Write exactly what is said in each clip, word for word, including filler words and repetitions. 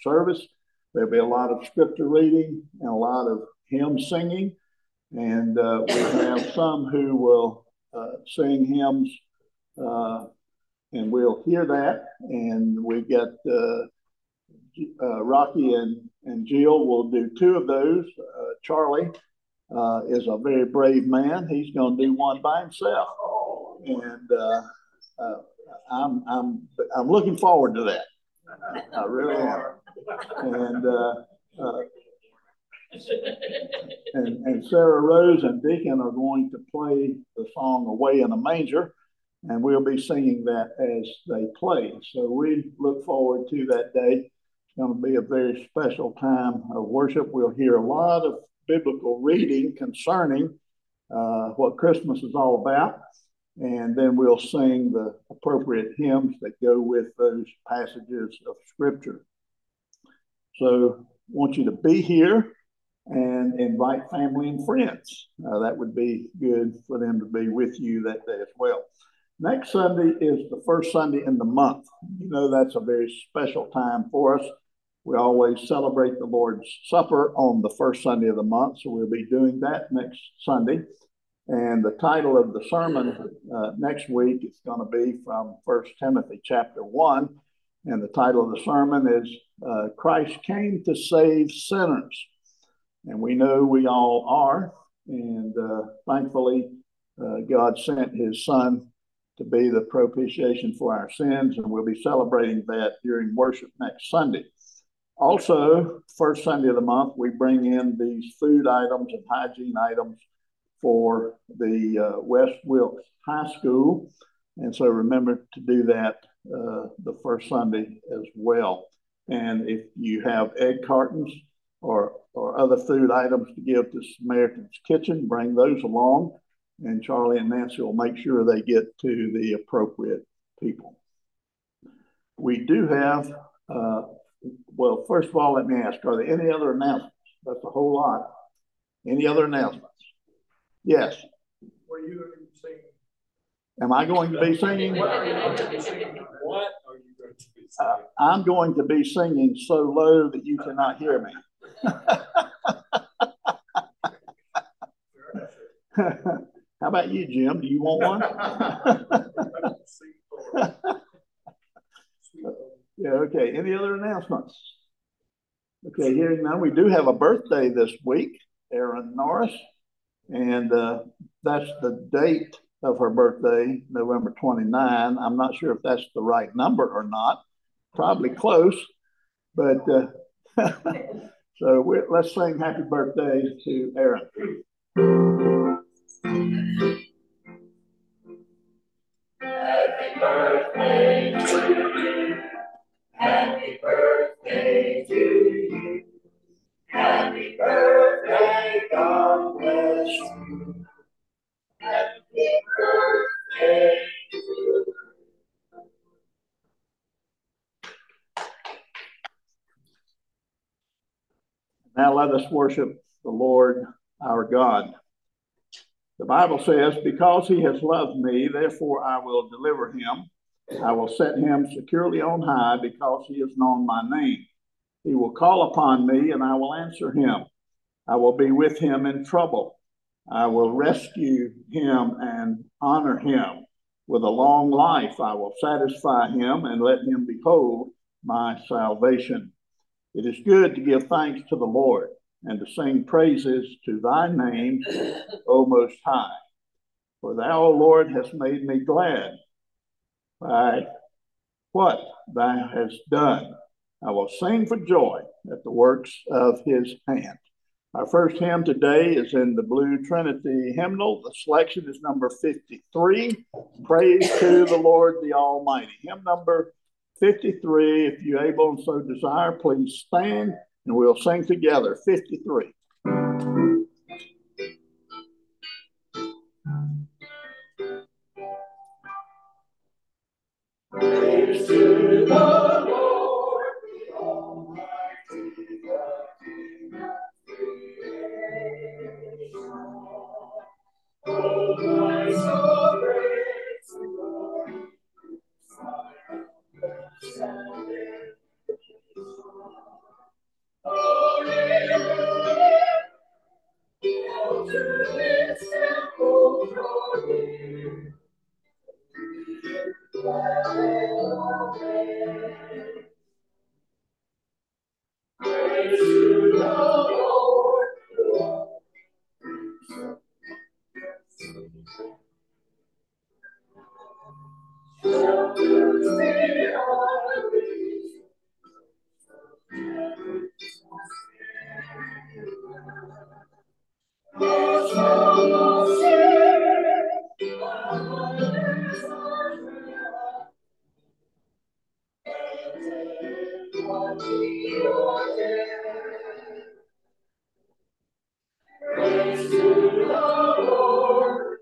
service. There'll be a lot of scripture reading and a lot of hymn singing. And uh, we have some who will uh, sing hymns, uh, and we'll hear that. And we get uh, uh, Rocky and, and Jill will do two of those. Uh, Charlie uh, is a very brave man. He's going to do one by himself. And uh, uh, I'm, I'm, I'm looking forward to that. I really am. And, uh, uh, and, and Sarah Rose and Deacon are going to play the song Away in a Manger, and we'll be singing that as they play. So we look forward to that day. It's going to be a very special time of worship. We'll hear a lot of biblical reading concerning uh, what Christmas is all about. And then we'll sing the appropriate hymns that go with those passages of Scripture. So I want you to be here and invite family and friends. Uh, that would be good for them to be with you that day as well. Next Sunday is the first Sunday in the month. You know, that's a very special time for us. We always celebrate the Lord's Supper on the first Sunday of the month, so we'll be doing that next Sunday. And the title of the sermon uh, next week is going to be from First Timothy chapter one. And the title of the sermon is uh, Christ Came to Save Sinners. And we know we all are. And uh, thankfully, uh, God sent his son to be the propitiation for our sins. And we'll be celebrating that during worship next Sunday. Also, first Sunday of the month, we bring in these food items and hygiene items for the uh, West Wilkes High School. And so remember to do that uh, the first Sunday as well. And if you have egg cartons or, or other food items to give to Samaritan's Kitchen, bring those along. And Charlie and Nancy will make sure they get to the appropriate people. We do have, uh, well, first of all, let me ask, are there any other announcements? That's a whole lot. Any other announcements? Yes. What are you going to be singing? Am I going to be singing? What are you going to be singing? What are you going to be singing? Uh, I'm going to be singing so low that you cannot hear me. How about you, Jim? Do you want one? Yeah, okay. Any other announcements? Okay, hearing none, we do have a birthday this week, Erin Norris. And uh, that's the date of her birthday, November twenty-ninth. I'm not sure if that's the right number or not. Probably close. But uh, so we're, let's sing happy birthday to Erin. Happy birthday to you. Happy birthday to you. Happy birthday, God bless you. Happy birthday to you. Now let us worship the Lord our God. The Bible says, because he has loved me, therefore I will deliver him. I will set him securely on high because he has known my name. He will call upon me and I will answer him. I will be with him in trouble. I will rescue him and honor him. With a long life I will satisfy him and let him behold my salvation. It is good to give thanks to the Lord and to sing praises to thy name, O Most High. For thou, O Lord, hast made me glad by what thou hast done. I will sing for joy at the works of his hand. Our first hymn today is in the Blue Trinity hymnal. The selection is number fifty-three, Praise to the Lord the Almighty. Hymn number fifty-three. If you're able and so desire, please stand and we'll sing together. fifty-three. Praise to the Lord the Almighty, the King of creation. Oh, my soul, praise the Lord, fire of salvation. Praise to the Lord.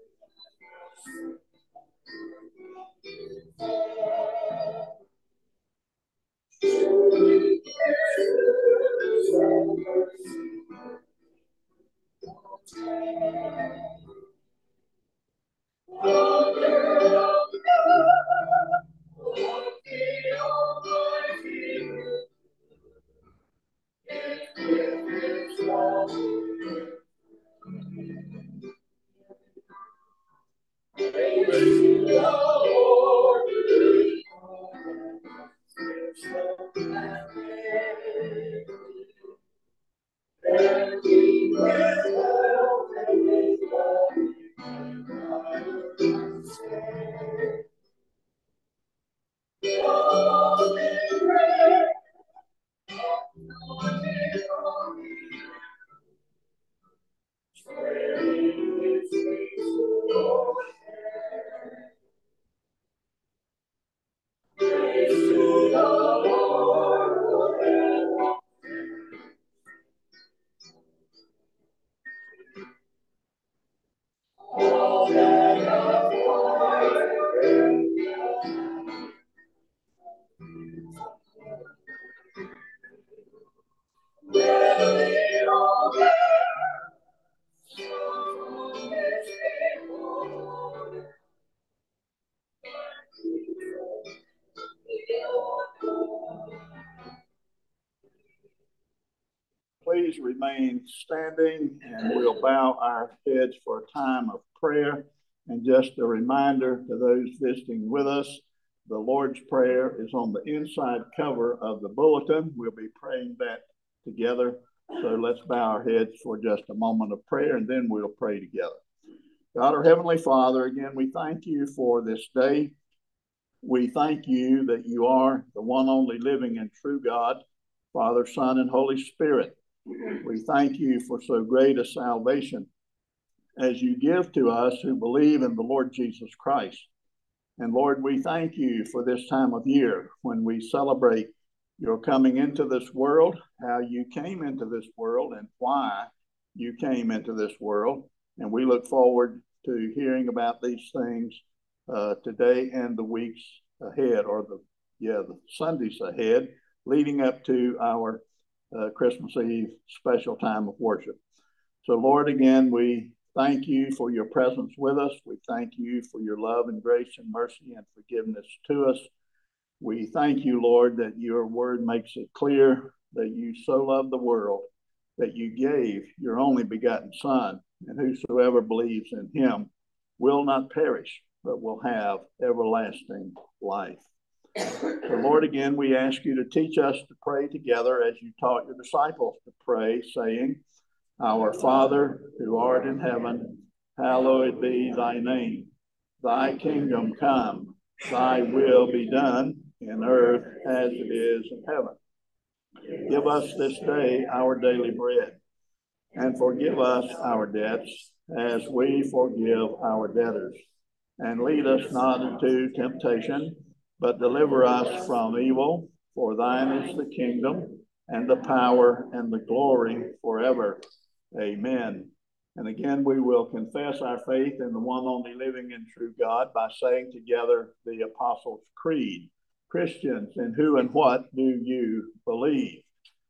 Please remain standing, and we'll bow our heads for a time of prayer. And just a reminder to those visiting with us, the Lord's Prayer is on the inside cover of the bulletin. We'll be praying that together. So let's bow our heads for just a moment of prayer, and then we'll pray together. God, our Heavenly Father, again, we thank you for this day. We thank you that you are the one only living and true God, Father, Son, and Holy Spirit. We thank you for so great a salvation as you give to us who believe in the Lord Jesus Christ. And Lord, we thank you for this time of year when we celebrate your coming into this world, how you came into this world, and why you came into this world. And we look forward to hearing about these things uh, today and the weeks ahead, or the yeah the Sundays ahead, leading up to our uh, Christmas Eve special time of worship. So, Lord, again, we thank you for your presence with us. We thank you for your love and grace and mercy and forgiveness to us. We thank you, Lord, that your word makes it clear that you so loved the world that you gave your only begotten Son, and whosoever believes in him will not perish, but will have everlasting life. So, Lord, again, we ask you to teach us to pray together as you taught your disciples to pray, saying, Our Father, who art in heaven, hallowed be thy name. Thy kingdom come, thy will be done in earth as it is in heaven. Give us this day our daily bread, and forgive us our debts as we forgive our debtors. And lead us not into temptation, but deliver us from evil. For thine is the kingdom, and the power, and the glory forever. Amen. And again, we will confess our faith in the one only living and true God by saying together the Apostles' Creed. Christians, in who and what do you believe?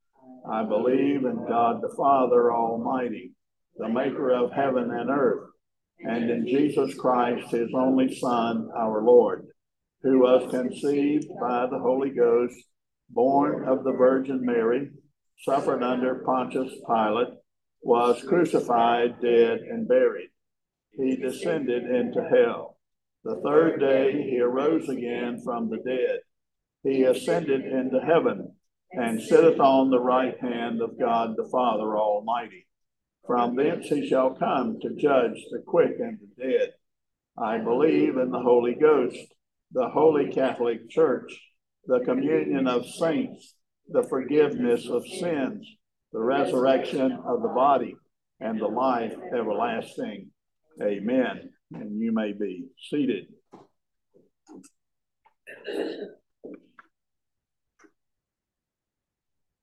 I believe in God the Father Almighty, the maker of heaven and earth, and in Jesus Christ, his only Son, our Lord, who was conceived by the Holy Ghost, born of the Virgin Mary, suffered under Pontius Pilate, was crucified, dead, and buried. He descended into hell. The third day he arose again from the dead. He ascended into heaven, and sitteth on the right hand of God the Father Almighty. From thence he shall come to judge the quick and the dead. I believe in the Holy Ghost, the Holy Catholic Church, the communion of saints, the forgiveness of sins, the resurrection of the body, and the life everlasting. Amen. And you may be seated.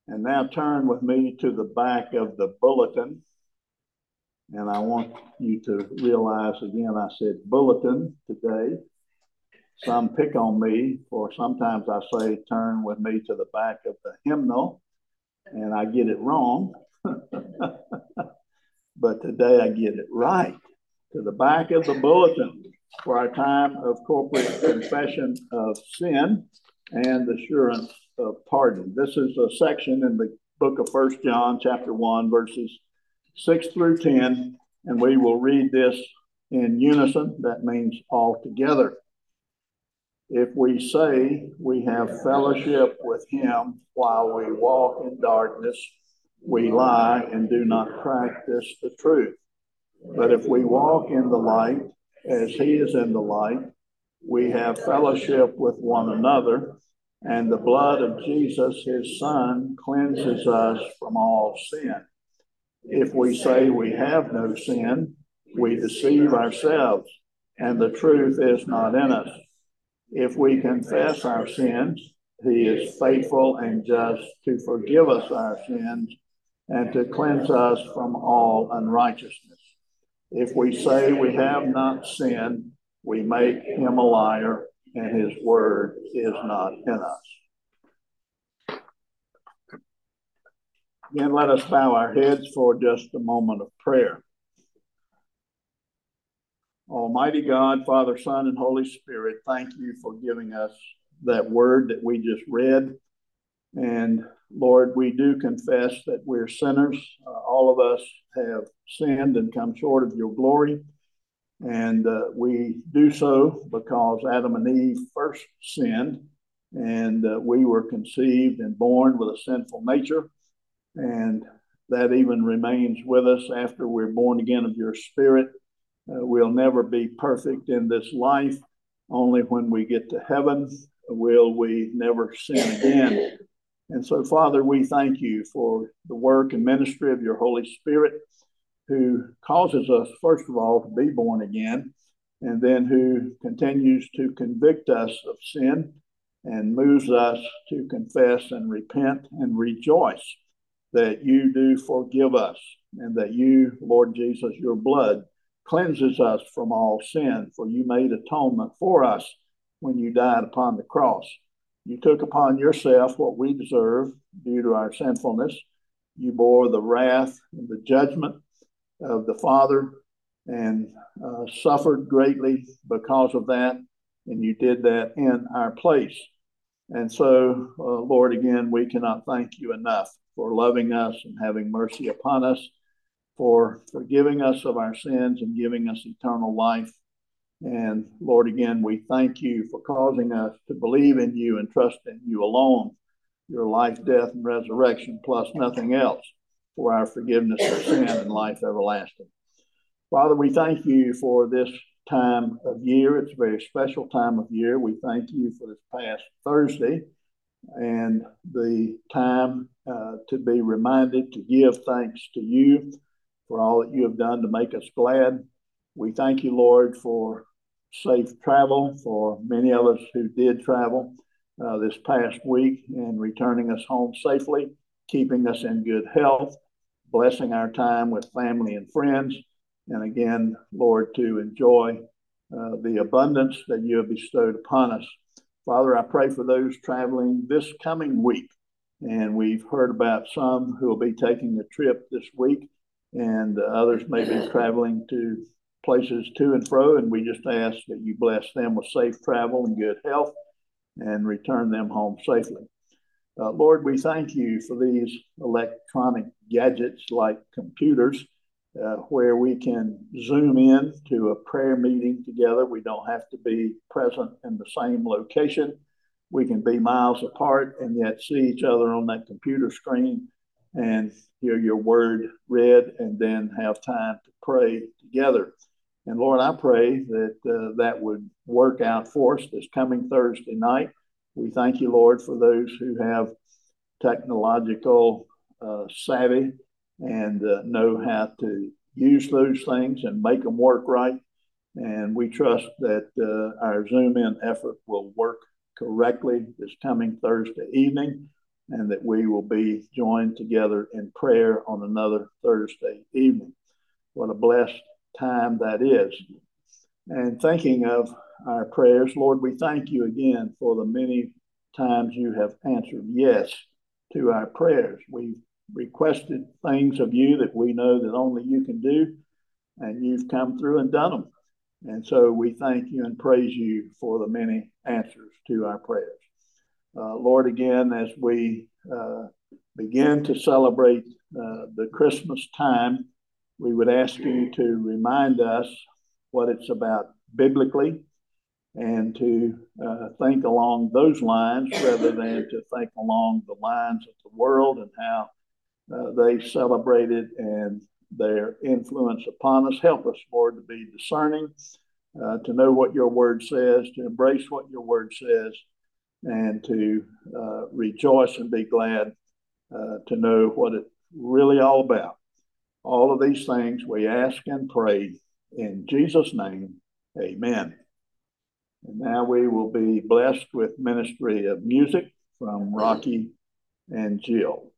And now turn with me to the back of the bulletin. And I want you to realize again, I said bulletin today. Some pick on me, for sometimes I say turn with me to the back of the hymnal, and I get it wrong. But today I get it right. To the back of the bulletin for our time of corporate confession of sin and assurance of pardon. This is a section in the book of First John, chapter one, verses six through ten, and we will read this in unison. That means all together. If we say we have fellowship with him while we walk in darkness, we lie and do not practice the truth. But if we walk in the light, as he is in the light, we have fellowship with one another, and the blood of Jesus, his son, cleanses us from all sin. If we say we have no sin, we deceive ourselves, and the truth is not in us. If we confess our sins, he is faithful and just to forgive us our sins and to cleanse us from all unrighteousness. If we say we have not sinned, we make him a liar, and his word is not in us. Again, let us bow our heads for just a moment of prayer. Almighty God, Father, Son, and Holy Spirit, thank you for giving us that word that we just read. And Lord, we do confess that we're sinners. Uh, all of us have sinned and come short of your glory. And uh, we do so because Adam and Eve first sinned, and uh, we were conceived and born with a sinful nature. And that even remains with us after we're born again of your Spirit. Uh, we'll never be perfect in this life. Only when we get to heaven will we never sin again. And so, Father, we thank you for the work and ministry of your Holy Spirit, who causes us, first of all, to be born again, and then who continues to convict us of sin and moves us to confess and repent and rejoice that you do forgive us, and that you, Lord Jesus, your blood cleanses us from all sin, for you made atonement for us when you died upon the cross. You took upon yourself what we deserve due to our sinfulness. You bore the wrath and the judgment of the Father and uh, suffered greatly because of that, and you did that in our place. And so, uh, Lord, again, we cannot thank you enough for loving us and having mercy upon us, for forgiving us of our sins and giving us eternal life. And Lord, again, we thank you for causing us to believe in you and trust in you alone, your life, death, and resurrection, plus nothing else, for our forgiveness of sin and life everlasting. Father, we thank you for this time of year. It's a very special time of year. We thank you for this past Thursday and the time uh, to be reminded to give thanks to you for all that you have done to make us glad. We thank you, Lord, for safe travel for many of us who did travel uh, this past week and returning us home safely, keeping us in good health, blessing our time with family and friends, and again, Lord, to enjoy uh, the abundance that you have bestowed upon us. Father, I pray for those traveling this coming week, and we've heard about some who will be taking a trip this week, and uh, others may be traveling to places to and fro, and we just ask that you bless them with safe travel and good health and return them home safely. Uh, Lord, we thank you for these electronic gadgets like computers uh, where we can zoom in to a prayer meeting together. We don't have to be present in the same location. We can be miles apart and yet see each other on that computer screen and hear your word read and then have time to pray together. And Lord, I pray that uh, that would work out for us this coming Thursday night. We thank you, Lord, for those who have technological uh, savvy and uh, know how to use those things and make them work right. And we trust that uh, our Zoom in effort will work correctly this coming Thursday evening. and that we will be joined together in prayer on another Thursday evening. What a blessed time that is. And thinking of our prayers, Lord, we thank you again for the many times you have answered yes to our prayers. We've requested things of you that we know that only you can do, and you've come through and done them. And so we thank you and praise you for the many answers to our prayers. Uh, Lord, again, as we uh, begin to celebrate uh, the Christmas time, we would ask you to remind us what it's about biblically, and to uh, think along those lines rather than to think along the lines of the world and how uh, they celebrated and their influence upon us. Help us, Lord, to be discerning, uh, to know what your word says, to embrace what your word says, and to uh, rejoice and be glad uh, to know what it's really all about. All of these things we ask and pray in Jesus' name, amen. And now we will be blessed with ministry of music from Rocky and Jill.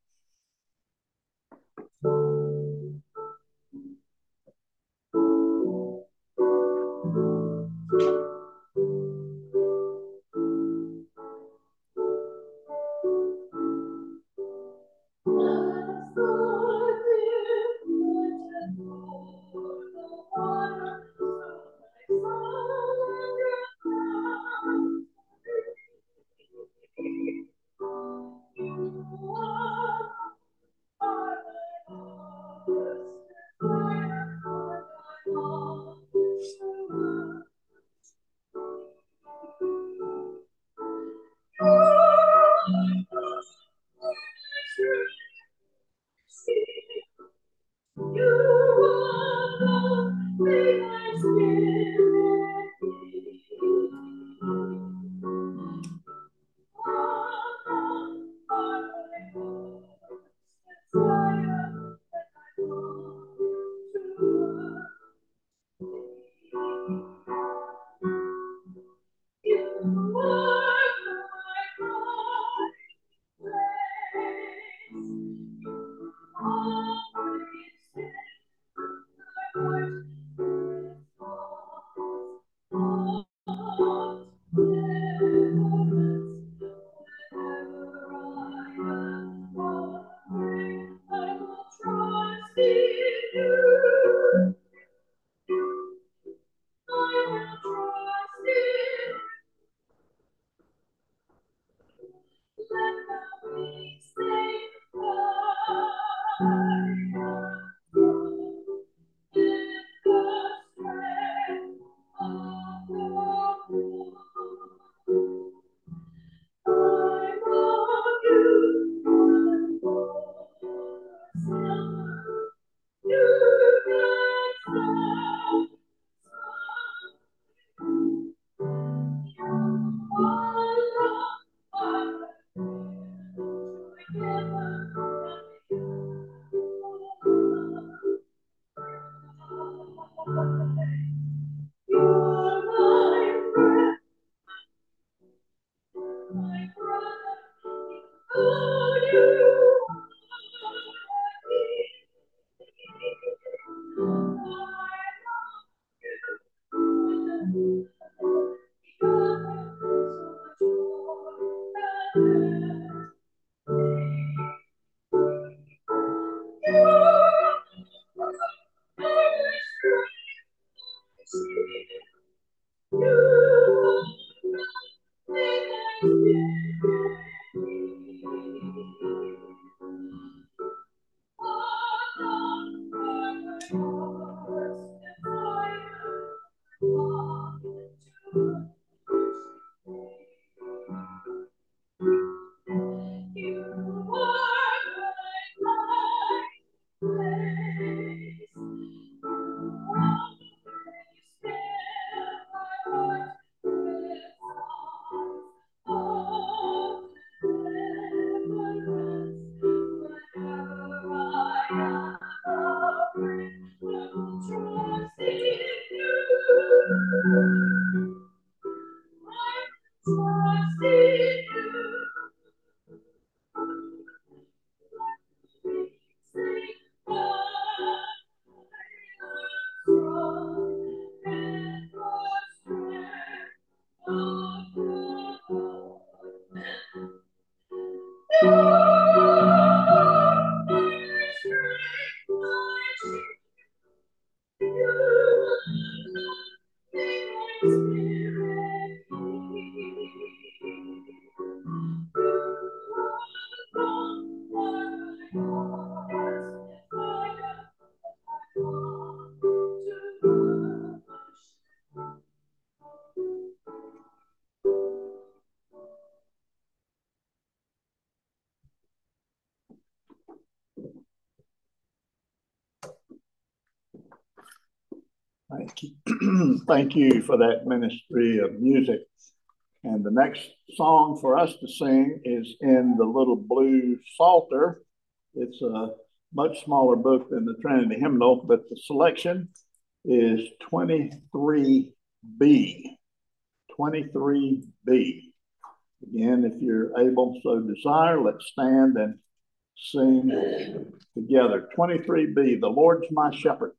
Thank you. Thank you for that ministry of music. And the next song for us to sing is in the Little Blue Psalter. It's a much smaller book than the Trinity Hymnal, but the selection is twenty-three B. twenty-three B. Again, if you're able, so desire, let's stand and sing together. twenty-three B, The Lord's My Shepherd.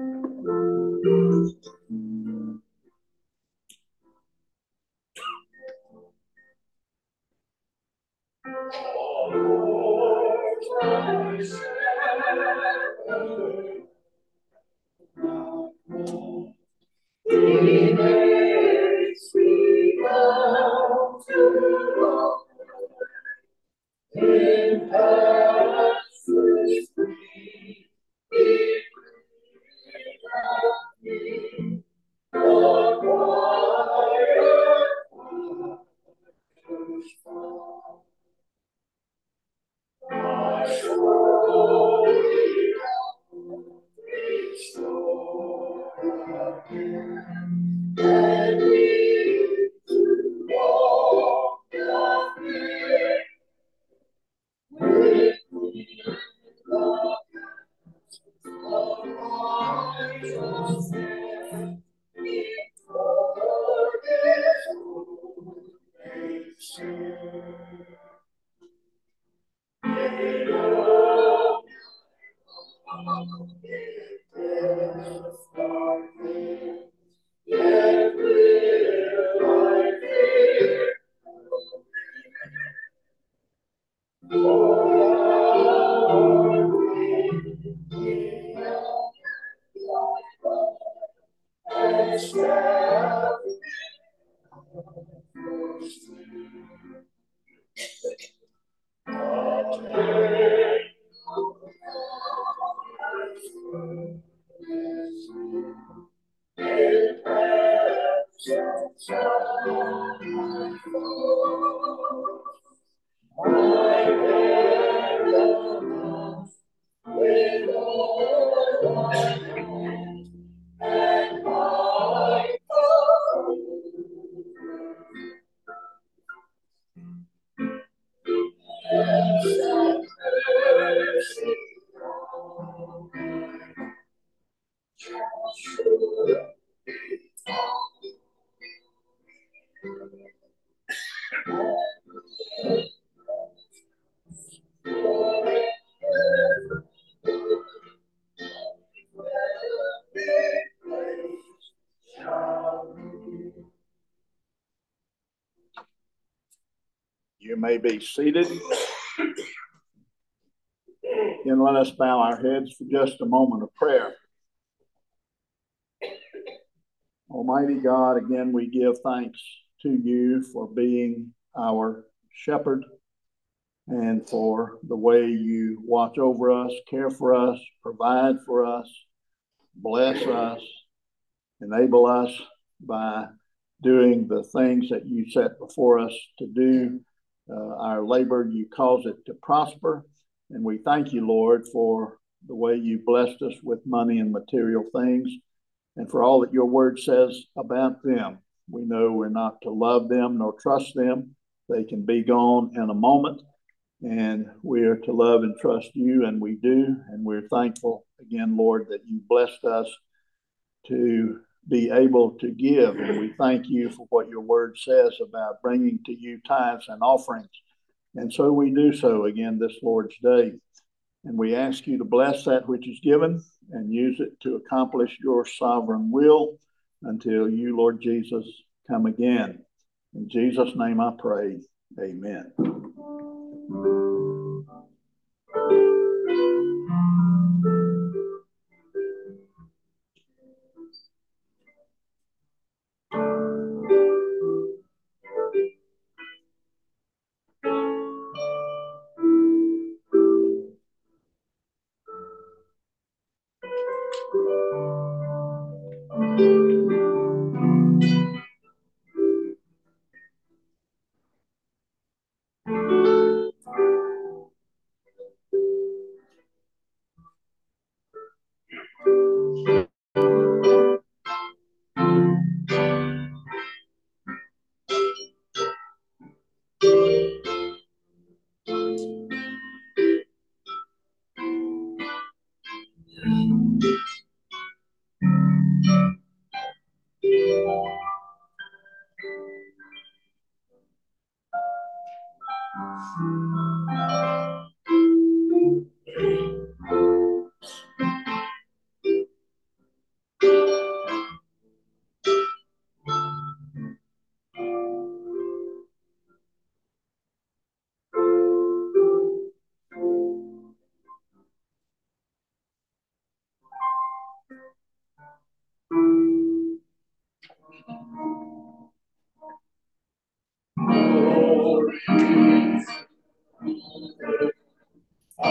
He makes me come to in pastures green. He leads me the quiet waters fall. My soul restore again, and we to walk the field with me the paths of righteousness before His holy sin. Yet will I fear, for thou art with me, and staff in presence of my foe. My head above with all my hand, and my foe. Yes, and mercy on my shoulder. You may be seated. And let us bow our heads for just a moment of prayer. Almighty God, again, we give thanks to you for being our shepherd and for the way you watch over us, care for us, provide for us, bless us, enable us by doing the things that you set before us to do. Uh, our labor, you cause it to prosper. And we thank you, Lord, for the way you blessed us with money and material things and for all that your word says about them. We know we're not to love them nor trust them. They can be gone in a moment. And we are to love and trust you, and we do. And we're thankful again, Lord, that you blessed us to be able to give. And we thank you for what your word says about bringing to you tithes and offerings. And so we do so again this Lord's Day. And we ask you to bless that which is given and use it to accomplish your sovereign will until you, Lord Jesus, come again. In Jesus' name I pray. Amen.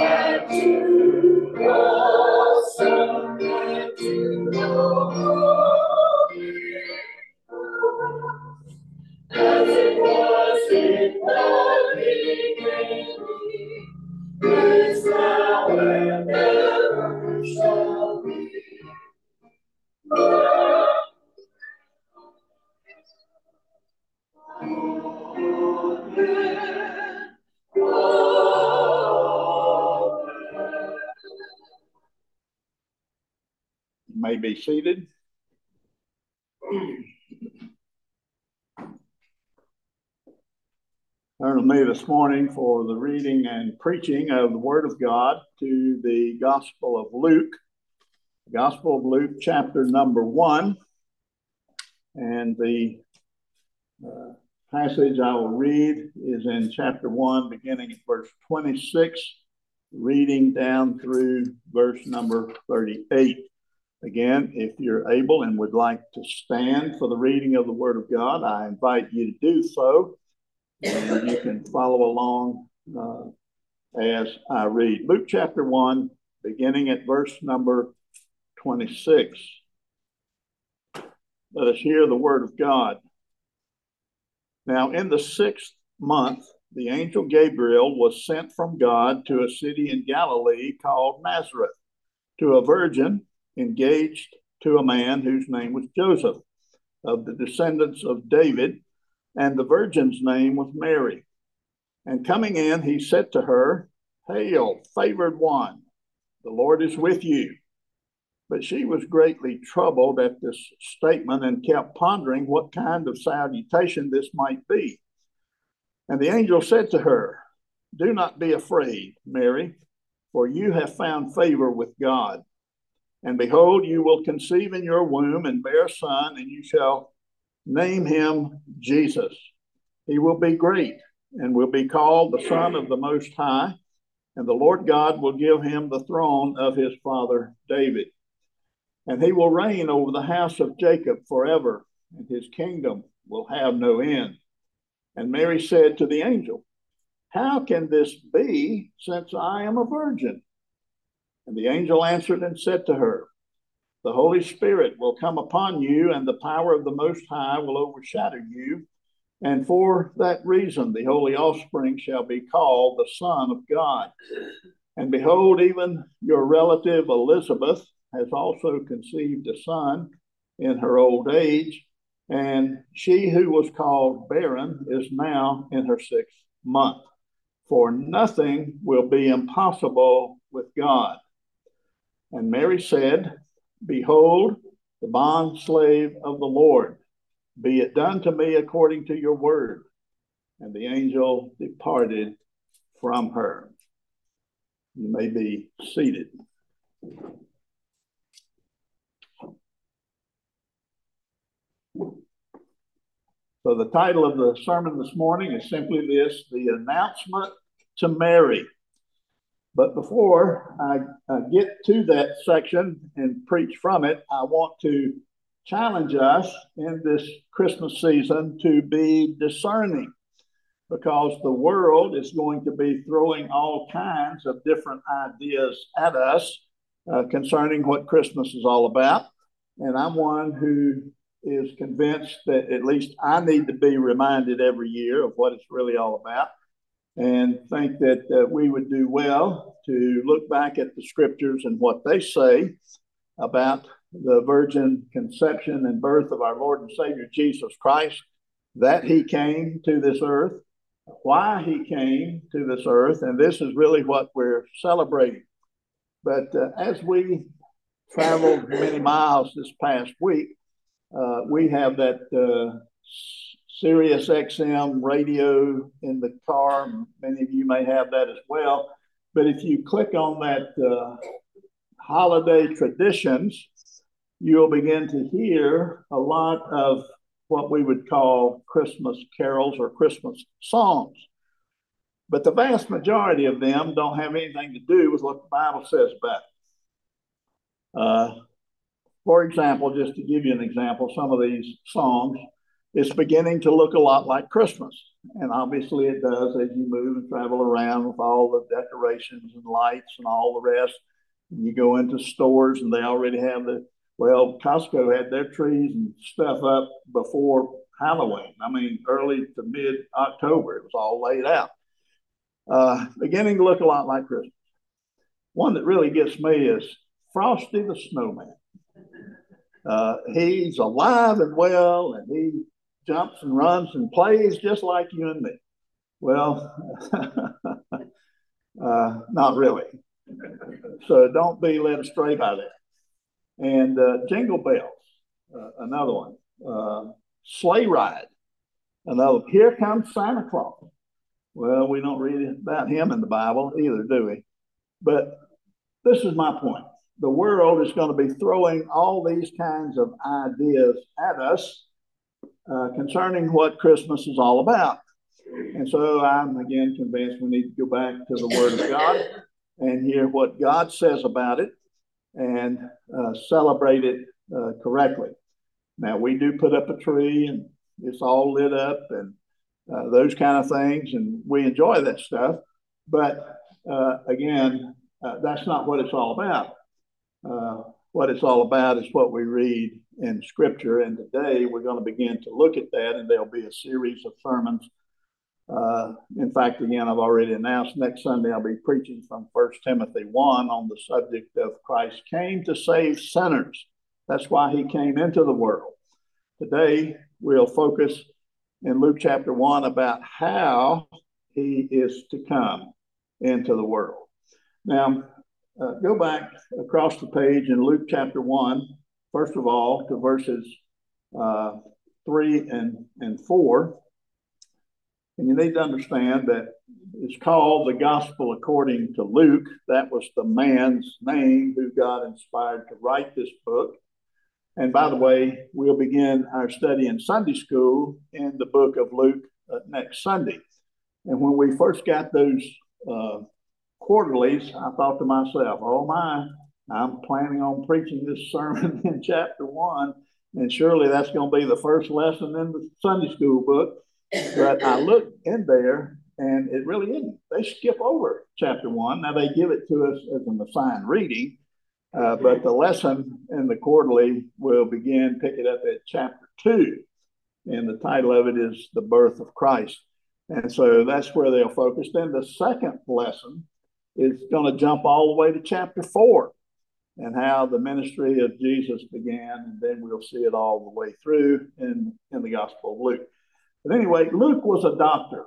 and to the Son, and to the Holy Ghost, as it was in the beginning, is now and ever shall be. You may be seated. Turn with me this morning for the reading and preaching of the Word of God to the Gospel of Luke, Gospel of Luke, chapter number one. And the uh, passage I will read is in chapter one, beginning at verse twenty-six, reading down through verse number thirty-eight. Again, if you're able and would like to stand for the reading of the Word of God, I invite you to do so. And you can follow along uh, as I read. Luke chapter one, beginning at verse number twenty-six. Let us hear the word of God. Now, in the sixth month, the angel Gabriel was sent from God to a city in Galilee called Nazareth, to a virgin engaged to a man whose name was Joseph, of the descendants of David, and the virgin's name was Mary. And coming in, he said to her, "Hail, favored one, the Lord is with you." But she was greatly troubled at this statement and kept pondering what kind of salutation this might be. And the angel said to her, "Do not be afraid, Mary, for you have found favor with God. And behold, you will conceive in your womb and bear a son, and you shall name him Jesus. He will be great and will be called the Son of the Most High, and the Lord God will give him the throne of his father David. And he will reign over the house of Jacob forever, and his kingdom will have no end." And Mary said to the angel, "How can this be, since I am a virgin?" And the angel answered and said to her, "The Holy Spirit will come upon you, and the power of the Most High will overshadow you. And for that reason, the holy offspring shall be called the Son of God. And behold, even your relative Elizabeth has also conceived a son in her old age, and she who was called barren is now in her sixth month. For nothing will be impossible with God." And Mary said, "Behold, the bondslave of the Lord. Be it done to me according to your word." And the angel departed from her. You may be seated. So the title of the sermon this morning is simply this: The Announcement to Mary. But before I, I get to that section and preach from it, I want to challenge us in this Christmas season to be discerning, because the world is going to be throwing all kinds of different ideas at us uh, concerning what Christmas is all about. And I'm one who is convinced that at least I need to be reminded every year of what it's really all about, and think that uh, we would do well to look back at the scriptures and what they say about the virgin conception and birth of our Lord and Savior Jesus Christ, that he came to this earth, why he came to this earth, and this is really what we're celebrating. But uh, as we traveled many miles this past week, uh, we have that uh, Sirius X M radio in the car. Many of you may have that as well. But if you click on that uh, holiday traditions, you'll begin to hear a lot of what we would call Christmas carols or Christmas songs. But the vast majority of them don't have anything to do with what the Bible says about it. Uh, for example, just to give you an example, some of these songs, it's beginning to look a lot like Christmas. And obviously it does as you move and travel around with all the decorations and lights and all the rest. And you go into stores and they already have the, well, Costco had their trees and stuff up before Halloween. I mean, early to mid-October, it was all laid out. Uh, beginning to look a lot like Christmas. One that really gets me is Frosty the Snowman. Uh, he's alive and well, and he jumps and runs and plays just like you and me. Well, uh, not really. So don't be led astray by that. And uh, Jingle Bells, uh, another one. Uh, Sleigh Ride, another. Here Comes Santa Claus. Well, we don't read about him in the Bible either, do we? But this is my point. The world is going to be throwing all these kinds of ideas at us uh, concerning what Christmas is all about. And so I'm again convinced we need to go back to the Word of God and hear what God says about it and uh, celebrate it uh, correctly. Now, we do put up a tree and it's all lit up and uh, those kind of things, and we enjoy that stuff. But uh, again, uh, that's not what it's all about. Uh, what it's all about is what we read in Scripture, and today we're going to begin to look at that, and there'll be a series of sermons. Uh, in fact, again, I've already announced next Sunday I'll be preaching from First Timothy one on the subject of Christ came to save sinners. That's why he came into the world. Today, we'll focus in Luke chapter one about how he is to come into the world. Now, uh, go back across the page in Luke chapter one, first of all, to verses uh, three and, and four. And you need to understand that it's called the Gospel according to Luke. That was the man's name who God inspired to write this book. And by the way, we'll begin our study in Sunday school in the book of Luke uh, next Sunday. And when we first got those uh, quarterlies, I thought to myself, oh my, I'm planning on preaching this sermon in chapter one, and surely that's going to be the first lesson in the Sunday school book. But I looked in there, and it really isn't. They skip over chapter one. Now, they give it to us as an assigned reading, uh, but the lesson in the quarterly will begin, pick it up at chapter two, and the title of it is The Birth of Christ. And so that's where they'll focus. Then the second lesson is going to jump all the way to chapter four and how the ministry of Jesus began, and then we'll see it all the way through in, in the Gospel of Luke. But anyway, Luke was a doctor.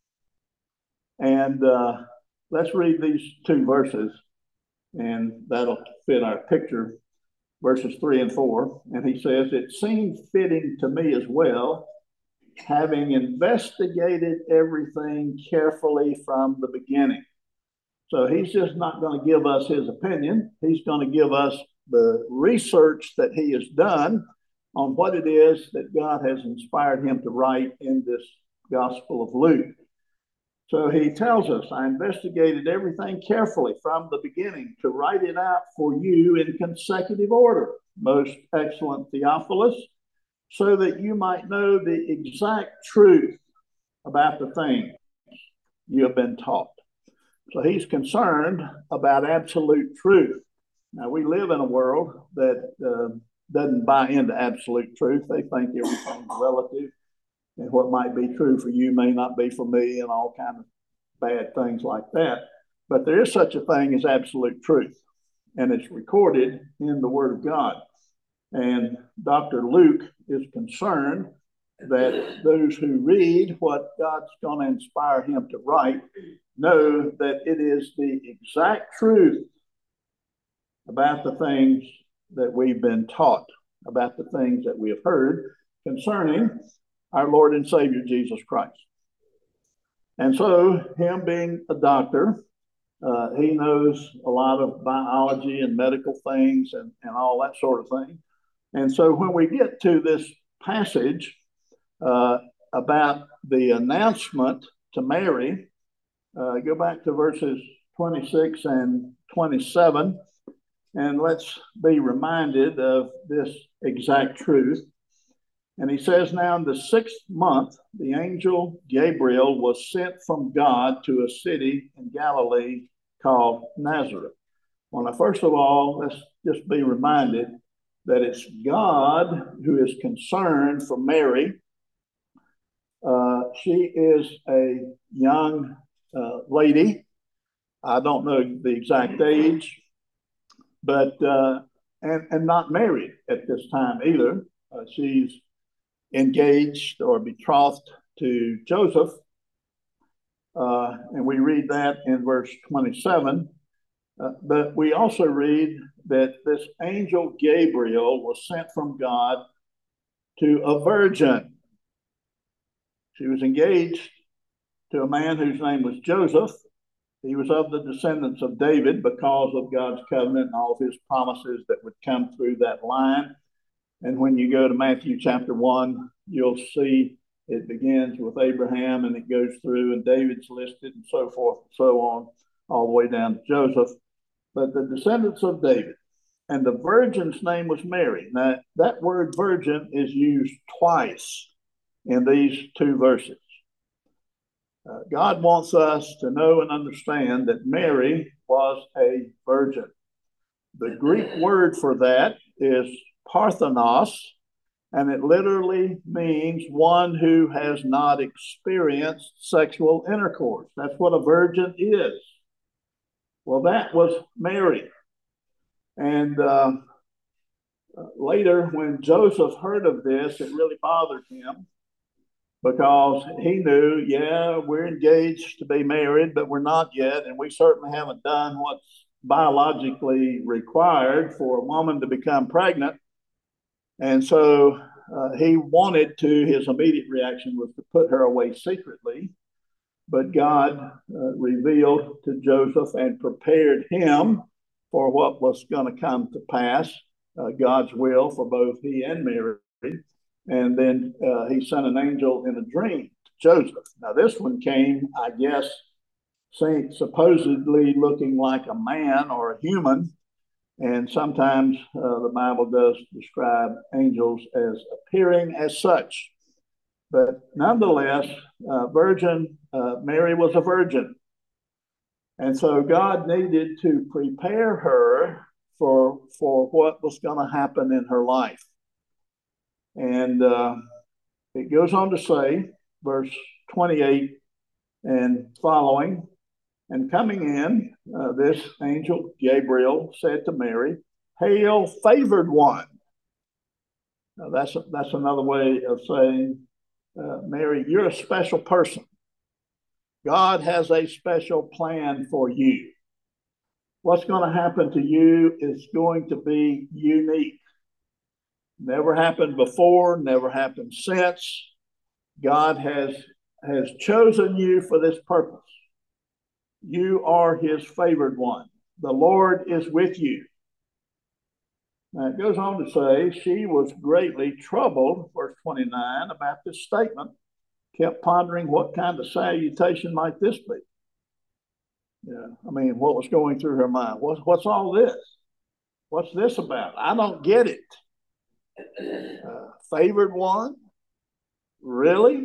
And uh, let's read these two verses, and that'll fit our picture, verses three and four. And he says, it seemed fitting to me as well, having investigated everything carefully from the beginning. So he's just not going to give us his opinion. He's going to give us the research that he has done on what it is that God has inspired him to write in this Gospel of Luke. So he tells us, I investigated everything carefully from the beginning to write it out for you in consecutive order, most excellent Theophilus, so that you might know the exact truth about the things you have been taught. So he's concerned about absolute truth. Now, we live in a world that uh, doesn't buy into absolute truth. They think everything's relative, and what might be true for you may not be for me, and all kinds of bad things like that. But there is such a thing as absolute truth, and it's recorded in the Word of God. And Doctor Luke is concerned that those who read what God's going to inspire him to write know that it is the exact truth about the things that we've been taught, about the things that we have heard concerning our Lord and Savior, Jesus Christ. And so, him being a doctor, uh, he knows a lot of biology and medical things and, and all that sort of thing. And so when we get to this passage uh, about the announcement to Mary, uh, go back to verses twenty-six and twenty-seven, and let's be reminded of this exact truth. And he says, now in the sixth month, the angel Gabriel was sent from God to a city in Galilee called Nazareth. Well, now, first of all, let's just be reminded that it's God who is concerned for Mary. Uh, she is a young uh, lady. I don't know the exact age, but uh, and, and not married at this time either. Uh, she's engaged or betrothed to Joseph. Uh, and we read that in verse twenty-seven. Uh, but we also read that this angel Gabriel was sent from God to a virgin. She was engaged to a man whose name was Joseph. He was of the descendants of David because of God's covenant and all of his promises that would come through that line. And when you go to Matthew chapter one, you'll see it begins with Abraham and it goes through and David's listed and so forth and so on, all the way down to Joseph. But the descendants of David, and the virgin's name was Mary. Now, that word virgin is used twice in these two verses. Uh, God wants us to know and understand that Mary was a virgin. The Greek word for that is parthenos, and it literally means one who has not experienced sexual intercourse. That's what a virgin is. Well, that was Mary. And uh, later, when Joseph heard of this, it really bothered him because he knew, yeah, we're engaged to be married, but we're not yet. And we certainly haven't done what's biologically required for a woman to become pregnant. And so uh, he wanted to, his immediate reaction was to put her away secretly. But God uh, revealed to Joseph and prepared him for what was going to come to pass, uh, God's will for both he and Mary. And then uh, he sent an angel in a dream to Joseph. Now, this one came, I guess, supposedly looking like a man or a human. And sometimes uh, the Bible does describe angels as appearing as such. But nonetheless, uh, virgin, uh, Mary was a virgin. And so God needed to prepare her for, for what was going to happen in her life. And uh, it goes on to say, verse twenty-eight and following, and coming in, uh, this angel Gabriel said to Mary, "Hail, favored one." Now that's, that's another way of saying, Uh, Mary, you're a special person. God has a special plan for you. What's going to happen to you is going to be unique. Never happened before, never happened since. God has, has chosen you for this purpose. You are his favored one. The Lord is with you. Now it goes on to say, she was greatly troubled, verse twenty-nine, about this statement, kept pondering what kind of salutation might this be. Yeah, I mean, what was going through her mind? What's, what's all this? What's this about? I don't get it. Uh, favored one? Really?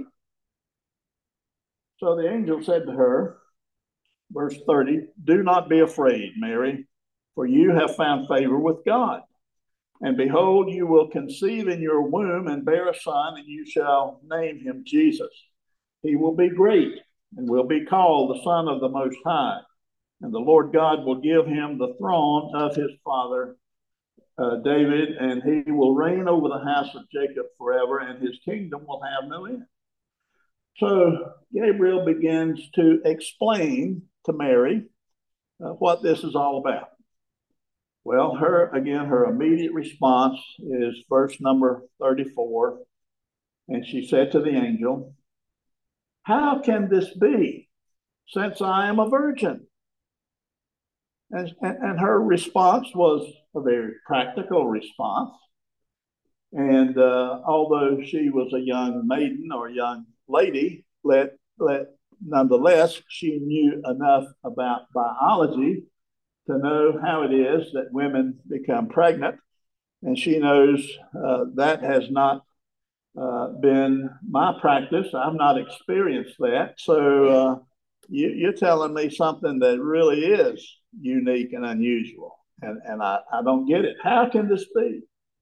So the angel said to her, verse thirty, "Do not be afraid, Mary, for you have found favor with God. And behold, you will conceive in your womb and bear a son, and you shall name him Jesus. He will be great and will be called the Son of the Most High. And the Lord God will give him the throne of his father uh, David, and he will reign over the house of Jacob forever, and his kingdom will have no end." So Gabriel begins to explain to Mary uh, what this is all about. Well, her, again, her immediate response is verse number thirty-four. And she said to the angel, "How can this be, since I am a virgin?" And, and, and her response was a very practical response. And uh, although she was a young maiden or young lady, let, let, nonetheless, she knew enough about biology to know how it is that women become pregnant. And she knows uh, that has not uh, been my practice. I've not experienced that. So uh, you, you're telling me something that really is unique and unusual. And, and I, I don't get it. How can this be?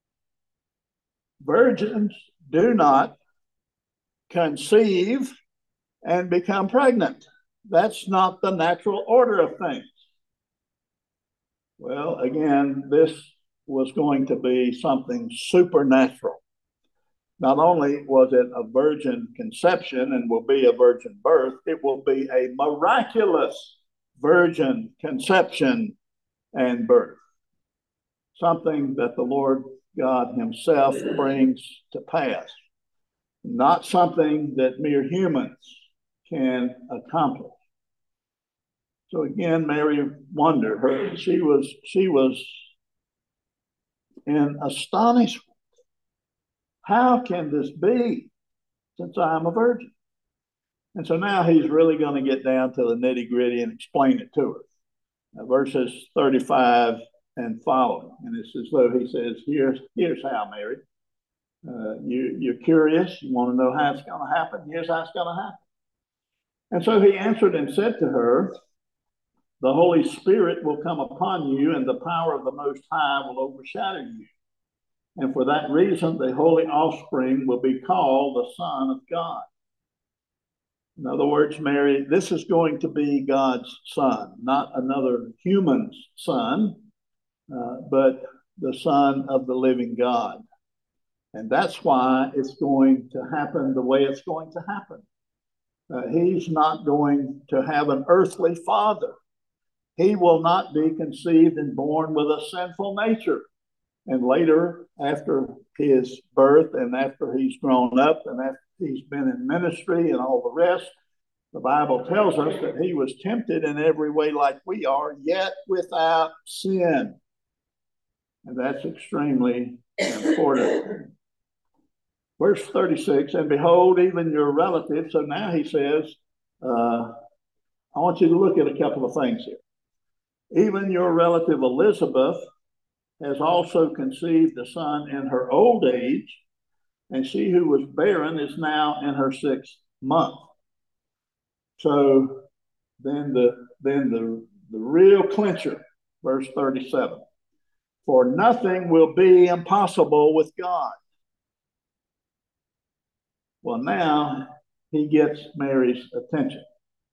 Virgins do not conceive and become pregnant. That's not the natural order of things. Well, again, this was going to be something supernatural. Not only was it a virgin conception and will be a virgin birth, it will be a miraculous virgin conception and birth. Something that the Lord God himself brings to pass. Not something that mere humans can accomplish. So again, Mary wondered. Her, she was, she was in astonishment. How can this be, since I am a virgin? And so now he's really going to get down to the nitty gritty and explain it to her. Now, verses thirty-five and following. And it's as though he says, here's, here's how, Mary. Uh, you, you're curious. You want to know how it's going to happen. Here's how it's going to happen. And so he answered and said to her, the Holy Spirit will come upon you, and the power of the Most High will overshadow you. And for that reason, the holy offspring will be called the Son of God. In other words, Mary, this is going to be God's son, not another human's son, uh, but the Son of the living God. And that's why it's going to happen the way it's going to happen. Uh, he's not going to have an earthly father. He will not be conceived and born with a sinful nature. And later, after his birth and after he's grown up and after he's been in ministry and all the rest, the Bible tells us that he was tempted in every way like we are, yet without sin. And that's extremely important. Verse thirty-six, and behold, even your relative. So now he says, uh, I want you to look at a couple of things here. Even your relative Elizabeth has also conceived a son in her old age, and she who was barren is now in her sixth month. So then the then the, the real clincher, verse thirty-seven. For nothing will be impossible with God. Well, now he gets Mary's attention.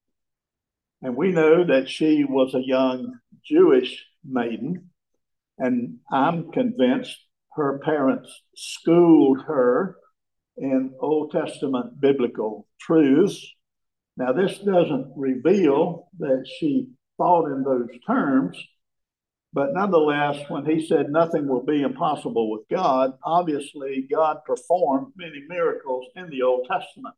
And we know that she was a young Jewish maiden. And I'm convinced her parents schooled her in Old Testament biblical truths. Now, this doesn't reveal that she thought in those terms, but nonetheless, when he said nothing will be impossible with God, obviously God performed many miracles in the Old Testament.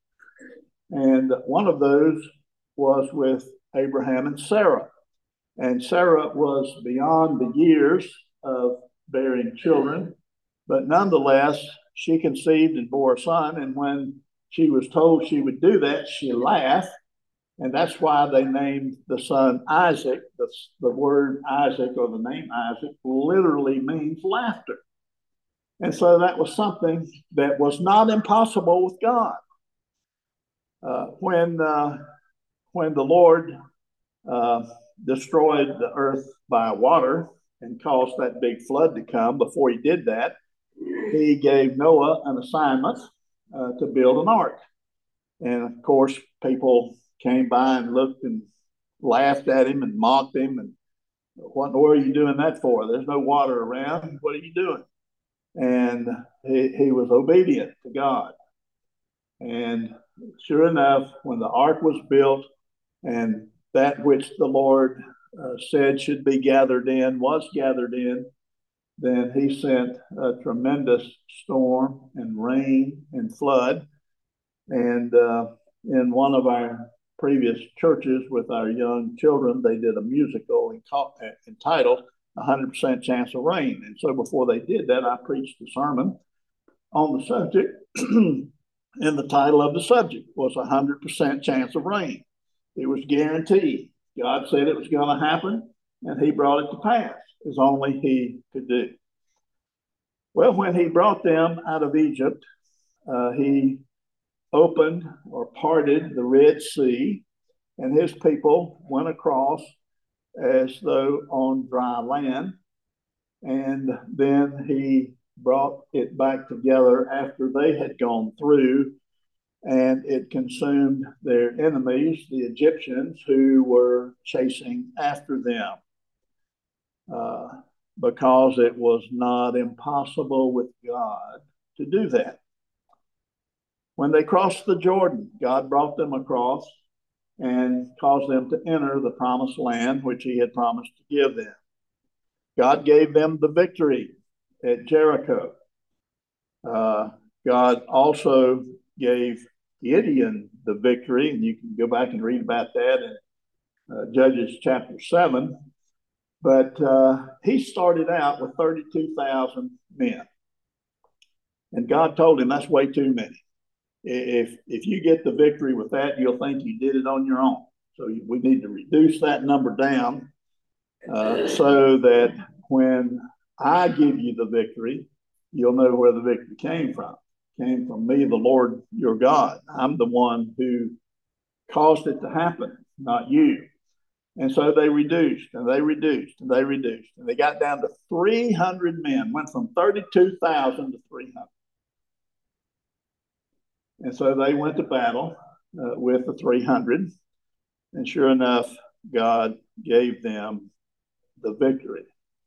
And one of those was with Abraham and Sarah. And Sarah was beyond the years of bearing children, but nonetheless, she conceived and bore a son. And when she was told she would do that, she laughed. And that's why they named the son Isaac. The, the word Isaac, or the name Isaac, literally means laughter. And so that was something that was not impossible with God. Uh, when, uh, when the Lord uh, destroyed the earth by water and caused that big flood to come, before he did that, he gave Noah an assignment uh, to build an ark. And of course, people came by and looked and laughed at him and mocked him. And what in the world are you doing that for? There's no water around. What are you doing? And he, he was obedient to God. And sure enough, when the ark was built and that which the Lord uh, said should be gathered in was gathered in, then he sent a tremendous storm and rain and flood. And uh, in one of our previous churches with our young children, they did a musical entitled one hundred percent Chance of Rain. And so before they did that, I preached a sermon on the subject. And the title of the subject was one hundred percent Chance of Rain. It was guaranteed. God said it was going to happen, and he brought it to pass, as only he could do. Well, when he brought them out of Egypt, uh, he opened or parted the Red Sea, and his people went across as though on dry land. And then he brought it back together after they had gone through, and it consumed their enemies, the Egyptians, who were chasing after them, uh, because it was not impossible with God to do that. When they crossed the Jordan, God brought them across and caused them to enter the promised land, which he had promised to give them. God gave them the victory at Jericho. Uh, God also gave Gideon the victory, and you can go back and read about that in uh, Judges chapter seven. But uh, he started out with thirty-two thousand men. And God told him that's way too many. If, if you get the victory with that, you'll think you did it on your own. So we need to reduce that number down uh, so that when I give you the victory, you'll know where the victory came from. It came from me, the Lord your God. I'm the one who caused it to happen, not you. And so they reduced and they reduced and they reduced. And they got down to three hundred men, went from thirty-two thousand to three hundred. And so they went to battle uh, with the three hundred. And sure enough, God gave them the victory.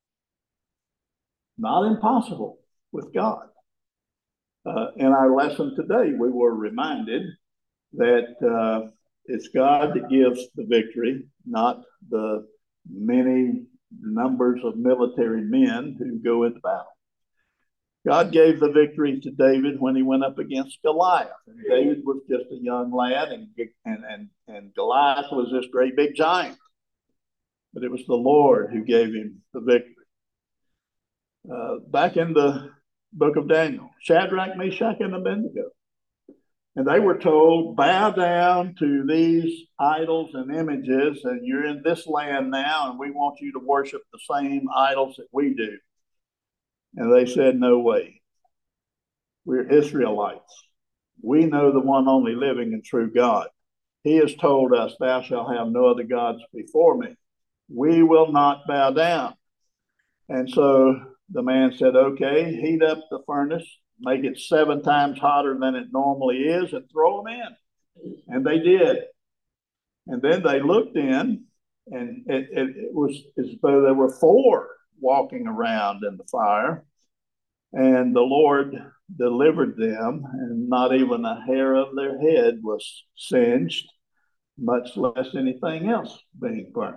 Not impossible with God. Uh, in our lesson today, we were reminded that uh, it's God that gives the victory, not the many numbers of military men who go into battle. God gave the victory to David when he went up against Goliath. And David was just a young lad, and, and, and, and Goliath was this great big giant. But it was the Lord who gave him the victory. Uh, back in the book of Daniel, Shadrach, Meshach, and Abednego. And they were told, bow down to these idols and images, and you're in this land now, and we want you to worship the same idols that we do. And they said, no way. We're Israelites. We know the one only living and true God. He has told us, thou shalt have no other gods before me. We will not bow down. And so the man said, okay, heat up the furnace, make it seven times hotter than it normally is, and throw them in. And they did. And then they looked in, and it, it, it was as though there were four walking around in the fire. And the Lord delivered them, and not even a hair of their head was singed, much less anything else being burnt.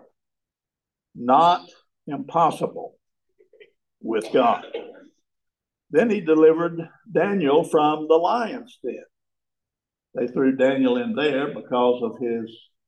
Not impossible with God. Then he delivered Daniel from the lion's den. They threw Daniel in there because of his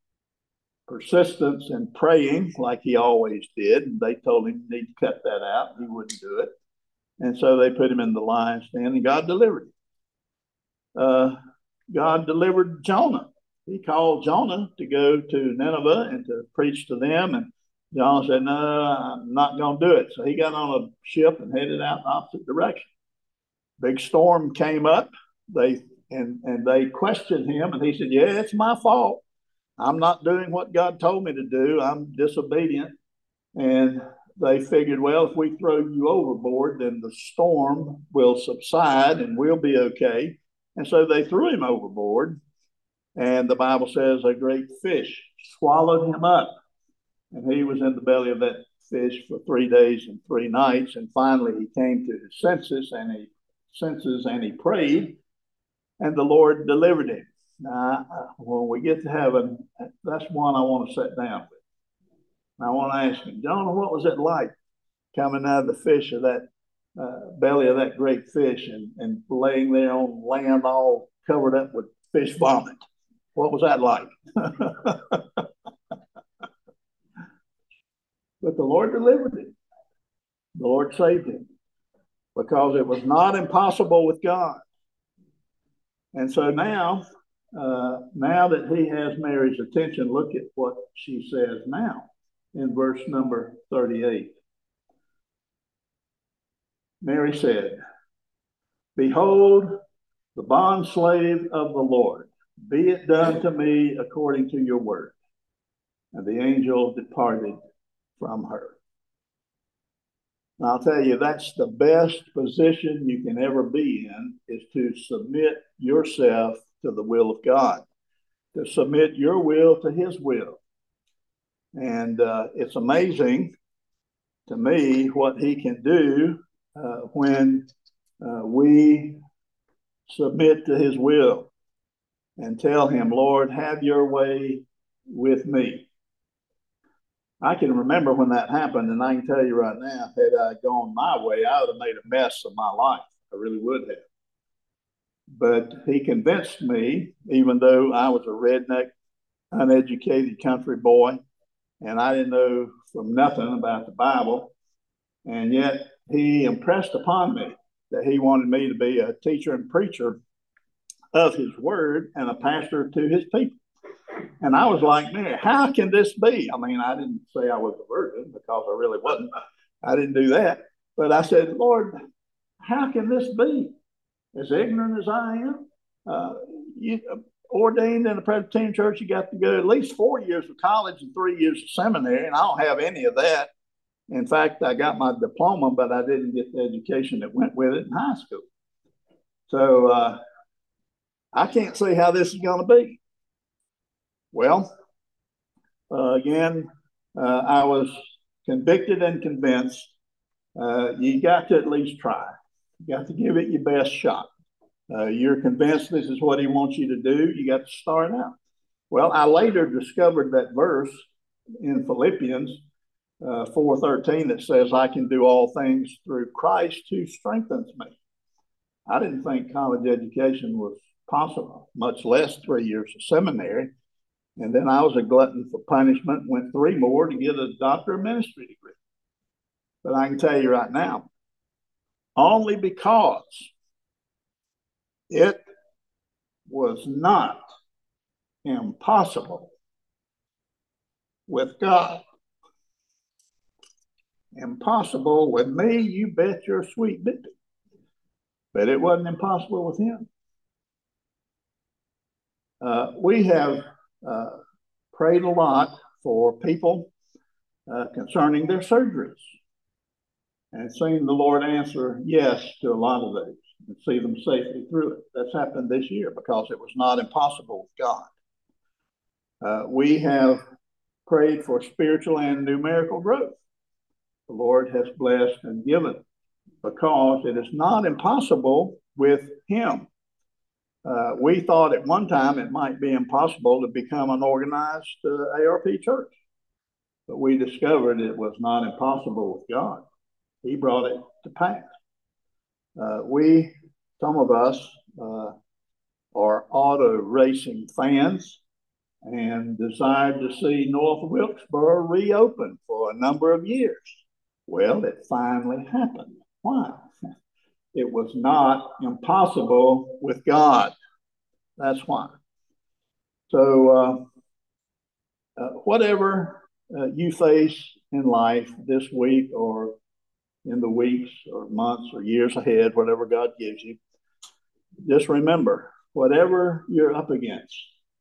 persistence in praying like he always did. And they told him he'd cut that out. He wouldn't do it. And so they put him in the lion's den, and God delivered him. Uh, God delivered Jonah. He called Jonah to go to Nineveh and to preach to them. And Jonah said, no, I'm not going to do it. So he got on a ship and headed out in the opposite direction. Big storm came up. They and, and they questioned him, and he said, yeah, it's my fault. I'm not doing what God told me to do. I'm disobedient. And they figured, well, if we throw you overboard, then the storm will subside and we'll be okay. And so they threw him overboard. And the Bible says a great fish swallowed him up. And he was in the belly of that fish for three days and three nights. And finally he came to his senses and he senses and he prayed, and the Lord delivered him. Now, when we get to heaven, that's one I want to sit down with. I want to ask him, Jonah, what was it like coming out of the fish of that uh, belly of that great fish and, and laying there on land all covered up with fish vomit? What was that like? But the Lord delivered him. The Lord saved him because it was not impossible with God. And so now, uh, now that he has Mary's attention, look at what she says now in verse number thirty-eight. Mary said, behold, the bond slave of the Lord. Be it done to me according to your word. And the angel departed from her. And I'll tell you, that's the best position you can ever be in, is to submit yourself to the will of God, to submit your will to his will. And uh, it's amazing to me what he can do uh, when uh, we submit to his will and tell him, Lord, have your way with me. I can remember when that happened, and I can tell you right now, had I gone my way, I would have made a mess of my life. I really would have. But he convinced me, even though I was a redneck, uneducated country boy, and I didn't know from nothing about the Bible, and yet he impressed upon me that he wanted me to be a teacher and preacher of his word and a pastor to his people. And I was like, man, how can this be? I mean, I didn't say I was a virgin, because I really wasn't. I didn't do that. But I said, Lord, how can this be? As ignorant as I am, uh, you, uh, ordained in a Presbyterian church, you got to go at least four years of college and three years of seminary, and I don't have any of that. In fact, I got my diploma, but I didn't get the education that went with it in high school. So uh, I can't see how this is going to be. Well, uh, again, uh, I was convicted and convinced uh, you got to at least try. You got to give it your best shot. Uh, you're convinced this is what he wants you to do. You got to start out. Well, I later discovered that verse in Philippians uh, four thirteen that says, I can do all things through Christ who strengthens me. I didn't think college education was possible, much less three years of seminary. And then I was a glutton for punishment, went three more to get a doctor of ministry degree. But I can tell you right now, only because it was not impossible with God. Impossible with me, you bet your sweet bit. But it wasn't impossible with him. Uh, we have uh, prayed a lot for people uh, concerning their surgeries, and seen the Lord answer yes to a lot of those and see them safely through it. That's happened this year because it was not impossible with God. Uh, we have prayed for spiritual and numerical growth. The Lord has blessed and given, because it is not impossible with him. Uh, we thought at one time it might be impossible to become an organized uh, A R P church, but we discovered it was not impossible with God. He brought it to pass. Uh, we, some of us, uh, are auto racing fans and desired to see North Wilkesboro reopen for a number of years. Well, it finally happened. Why? It was not impossible with God. That's why. So uh, uh, whatever uh, you face in life this week or in the weeks or months or years ahead, whatever God gives you, just remember, whatever you're up against,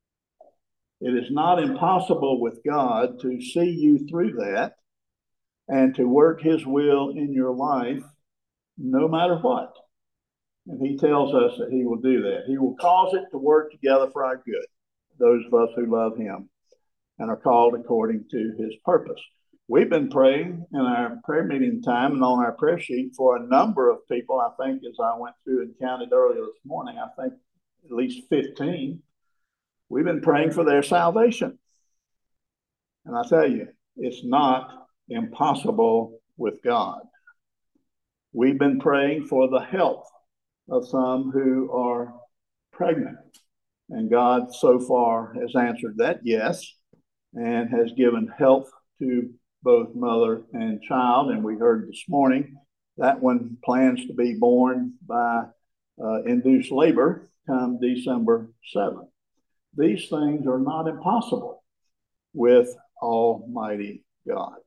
it is not impossible with God to see you through that and to work his will in your life no matter what. And he tells us that he will do that. He will cause it to work together for our good, those of us who love him and are called according to his purpose. We've been praying in our prayer meeting time and on our prayer sheet for a number of people. I think as I went through and counted earlier this morning, I think at least fifteen. We've been praying for their salvation. And I tell you, it's not impossible with God. We've been praying for the health of some who are pregnant. And God so far has answered that yes, and has given health to both mother and child. And we heard this morning that one plans to be born by uh, induced labor come December seventh. These things are not impossible with Almighty God.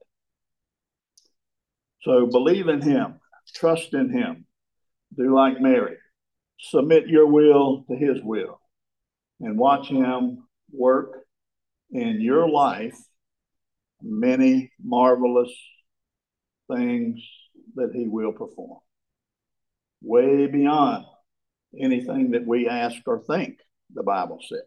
So believe in him, trust in him, do like Mary, submit your will to his will and watch him work in your life many marvelous things that he will perform, way beyond anything that we ask or think, the Bible says.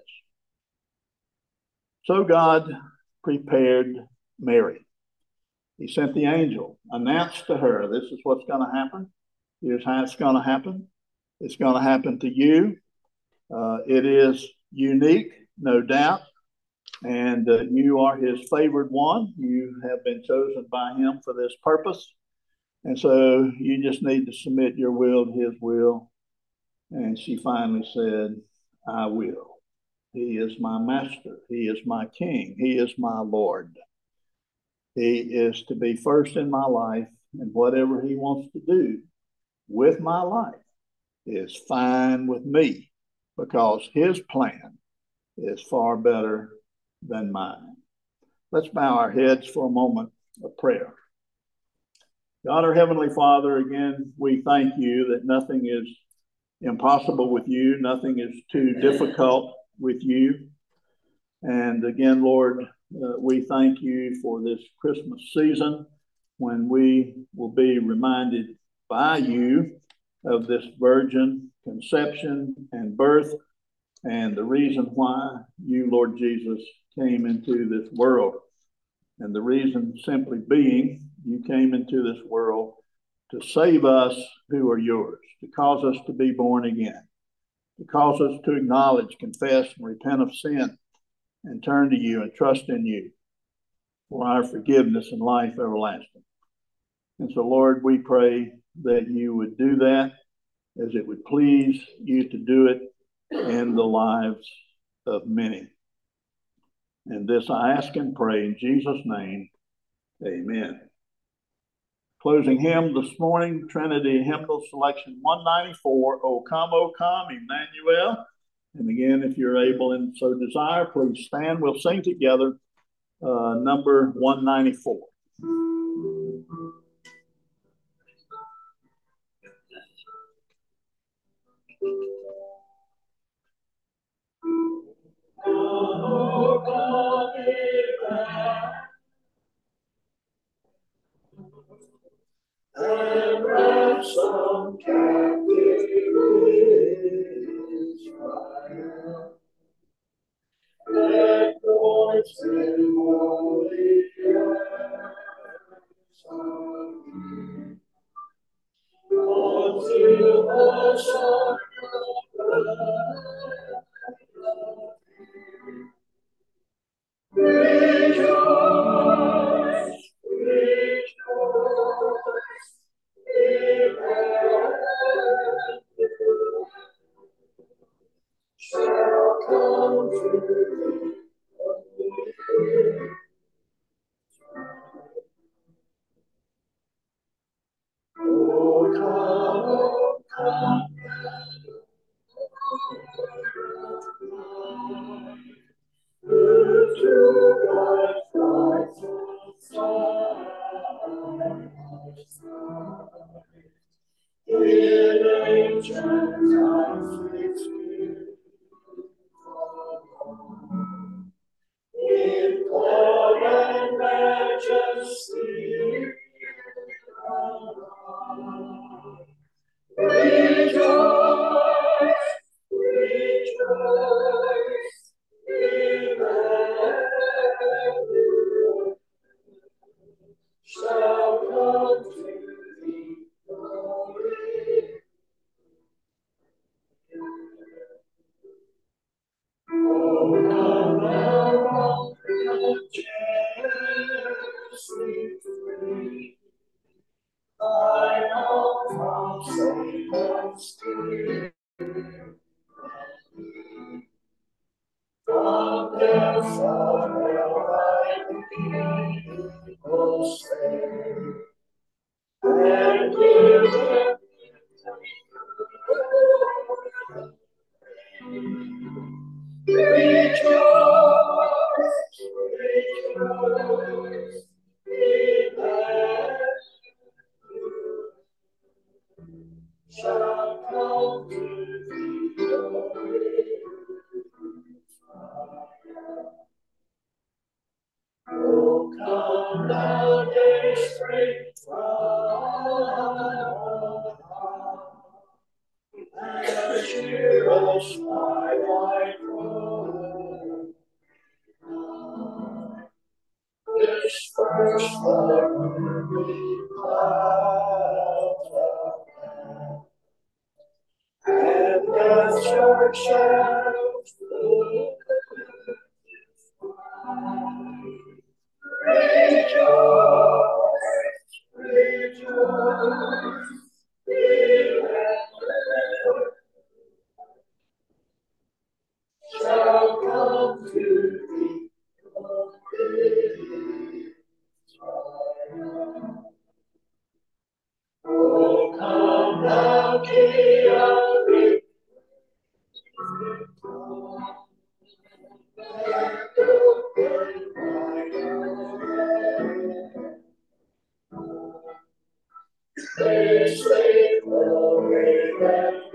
So God prepared Mary. He sent the angel, announced to her, this is what's going to happen. Here's how it's going to happen. It's going to happen to you. Uh, it is unique, no doubt. And uh, you are his favored one. You have been chosen by him for this purpose. And so you just need to submit your will to his will. And she finally said, I will. He is my master. He is my king. He is my Lord. He is to be first in my life, and whatever he wants to do with my life is fine with me, because his plan is far better than mine. Let's bow our heads for a moment of prayer. God, our Heavenly Father, again, we thank you that nothing is impossible with you. Nothing is too difficult with you. And again, Lord, uh, we thank you for this Christmas season when we will be reminded by you of this virgin conception and birth and the reason why you, Lord Jesus, came into this world. And the reason simply being, you came into this world to save us who are yours, to cause us to be born again, to cause us to acknowledge, confess, and repent of sin, and turn to you and trust in you for our forgiveness and life everlasting. And so, Lord, we pray that you would do that as it would please you to do it in the lives of many. And this I ask and pray in Jesus' name, amen. Closing hymn this morning, Trinity Hymnal Selection one ninety-four, O Come, O Come, Emmanuel. And again, if you're able and so desire, please stand. We'll sing together uh, number one ninety-four. Oh, come, and ransom captive Israel. Let voice in holy song until the sun rejoice, rejoice, Emmanuel shall come to thee. Oh, come, oh, come, who to thy frightful side, in ancient times fixed in glory and majesty, rejoice, rejoice, Emmanuel shall come to thee, glory. Oh, come thou rock of Jesse free, thine own from Satan's steal. From death for hell thy people save, and give them rejoice, rejoice, Emmanuel shall come to And the church shouts, rejoice, rejoice, we shall come to thee, O Israel. Oh, come thou King of Israel. They say glory and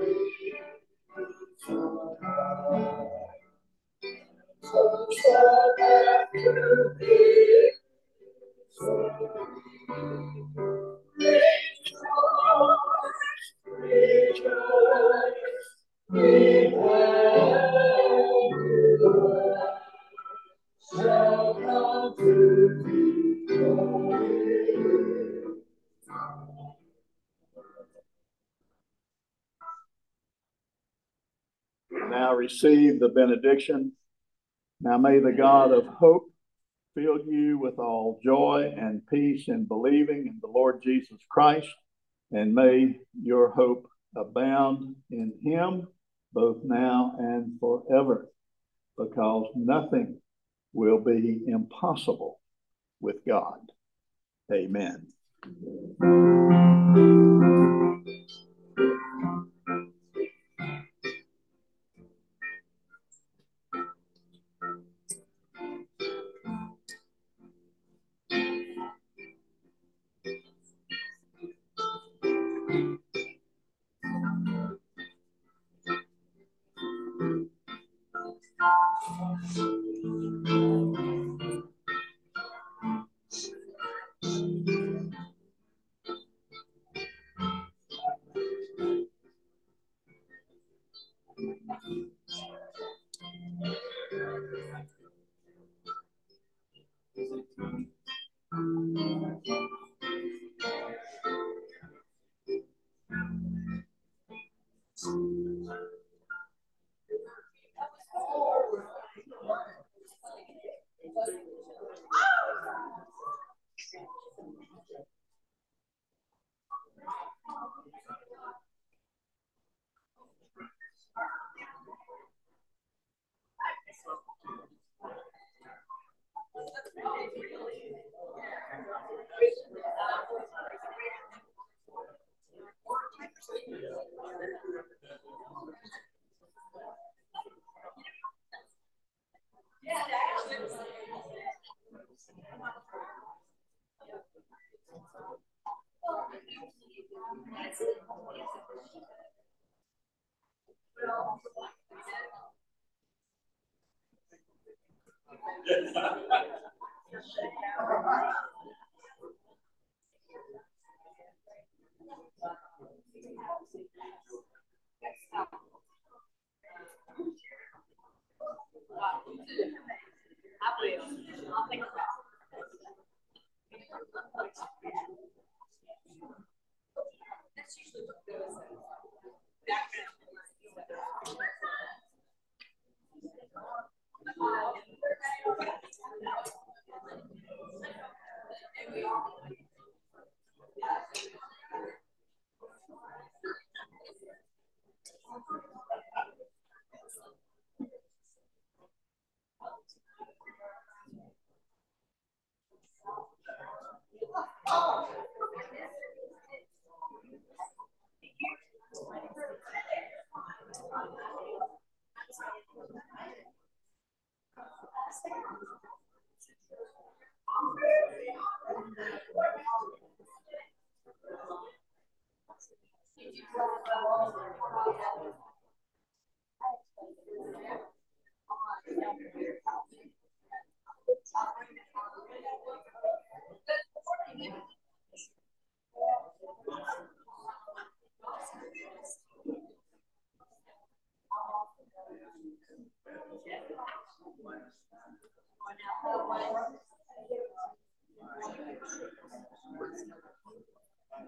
so shall have to be. Rejoice, rejoice, Emmanuel shall come to thee, glory. Now receive the benediction. Now may the God of hope fill you with all joy and peace in believing in the Lord Jesus Christ, and may your hope abound in him both now and forever, because nothing will be impossible with God. Amen.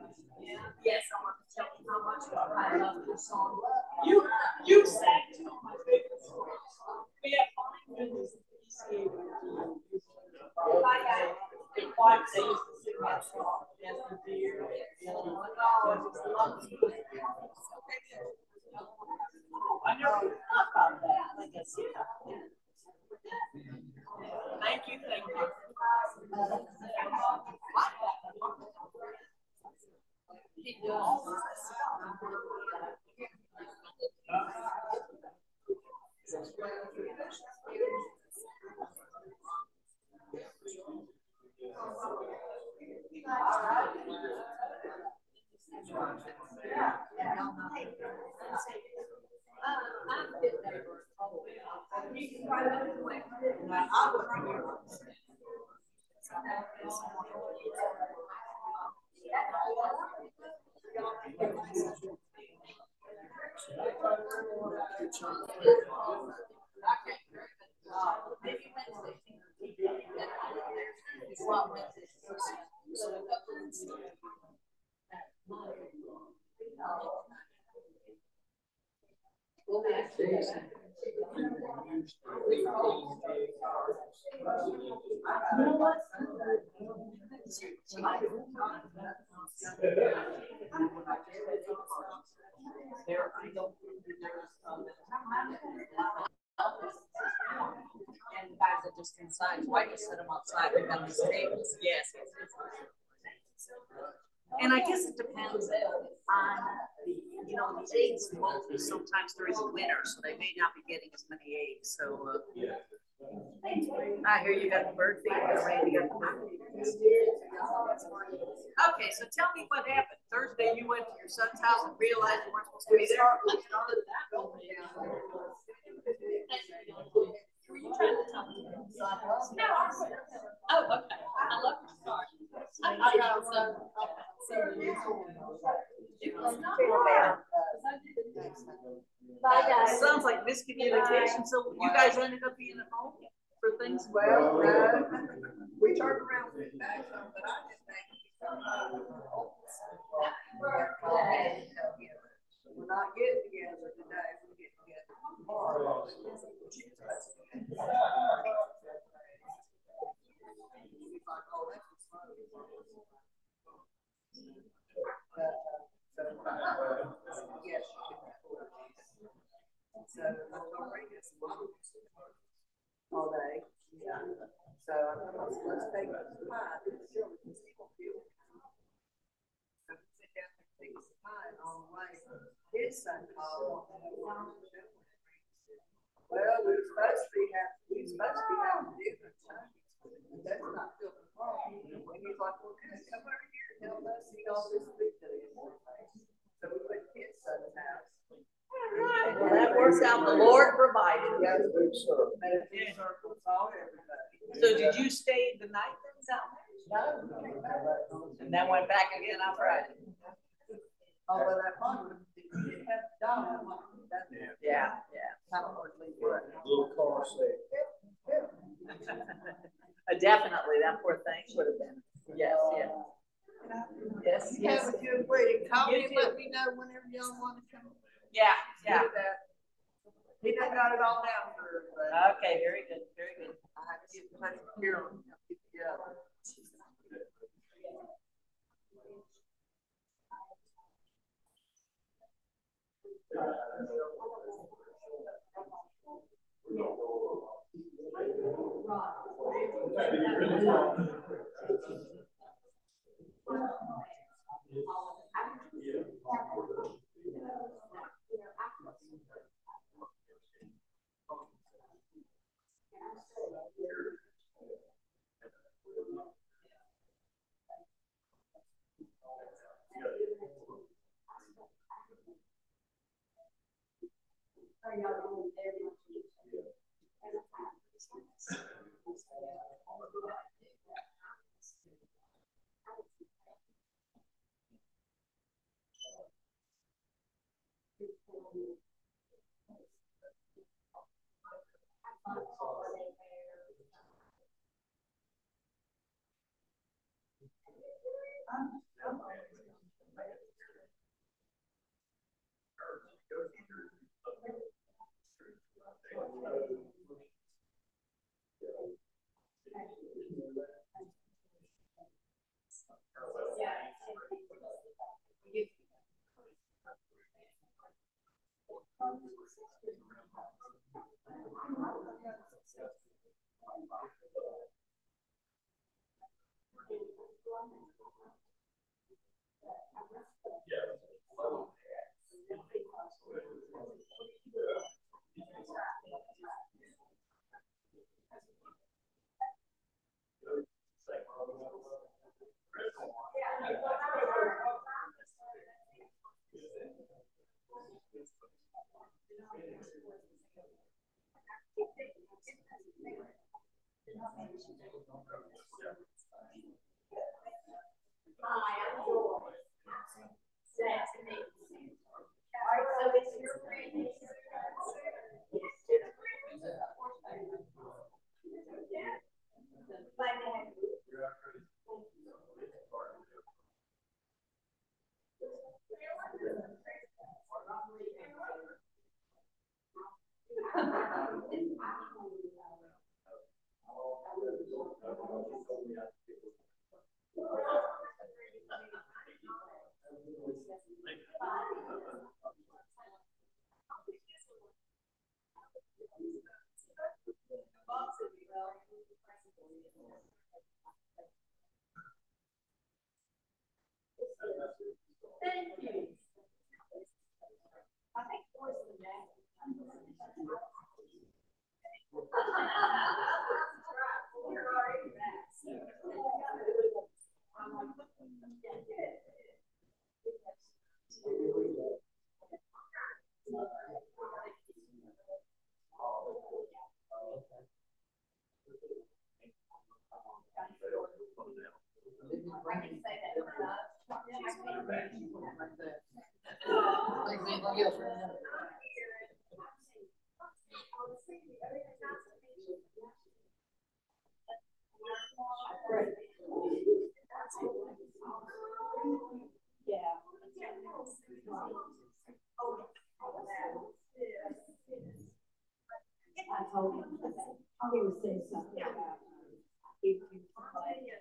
Yes, I want to tell you how much I love this song. You, you sang two of my favorite songs. We have fine goodness appreciated. Bye, guys. And why they used to sing that song. Yes, the deer. Oh, I just love it. I never thought about that. Like I said. Thank you, thank you. And the guys are just inside, so I just set them outside. We've got these tables. Yes. And I guess it depends on the, you know, the eggs molt sometimes during the winter, so they may not be getting as many eggs. So uh, I hear you got the bird feeder. You got the bird feeder. Okay, so tell me what happened. Thursday you went to your son's house and realized you weren't supposed to be there. Were you trying to tell me? No. Oh, okay. I love your story. I got some. Bye, guys. Sounds like miscommunication. So you guys ended up being at home for things? Well, uh, we turned around and went back some, but I just think we're not getting together today. We'll get together tomorrow. Yes. So all day. Yeah. So let's take this time. Sure, we can see what people so sit down and take some time on the way. His son called. Well, we were supposed to be having we were supposed to be having dinner time. That's not till tomorrow. And he's like, well, good, come over here and help us see all this food that is. So we went to his son's house. Well, that works out. The Lord provided. Yes, we served. Made a few circles, saw everybody. So did you stay the night then out there? No, and then went back again on Friday? although that one, you didn't have to die. Yeah, yeah. Kind of hard to leave work. Little car safe. Uh, definitely, that poor thing should have been. Yes, yes. Yes, yes. Have a good week. Call You me and too. let me know whenever y'all want to come. Yeah, yeah. Do that. He done got it all down for her, but Okay, very good, very good. I have to get in touch with Carolyn. Get together. Hi, I'm Joy. That's me. All right, so it's your friend. Thank you. I think voice the next. You're already I can say that. Yeah. I told him, he was saying something about if you play it,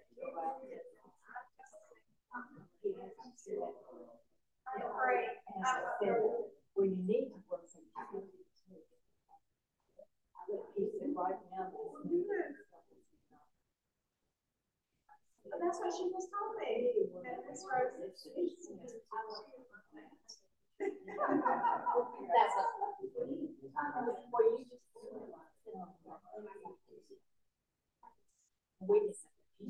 he has to see it. And I said, well, you need to work some time. He said, right now, but that's what she just told me. That Miss Rose is. That's a. Well, you just. Wait a second.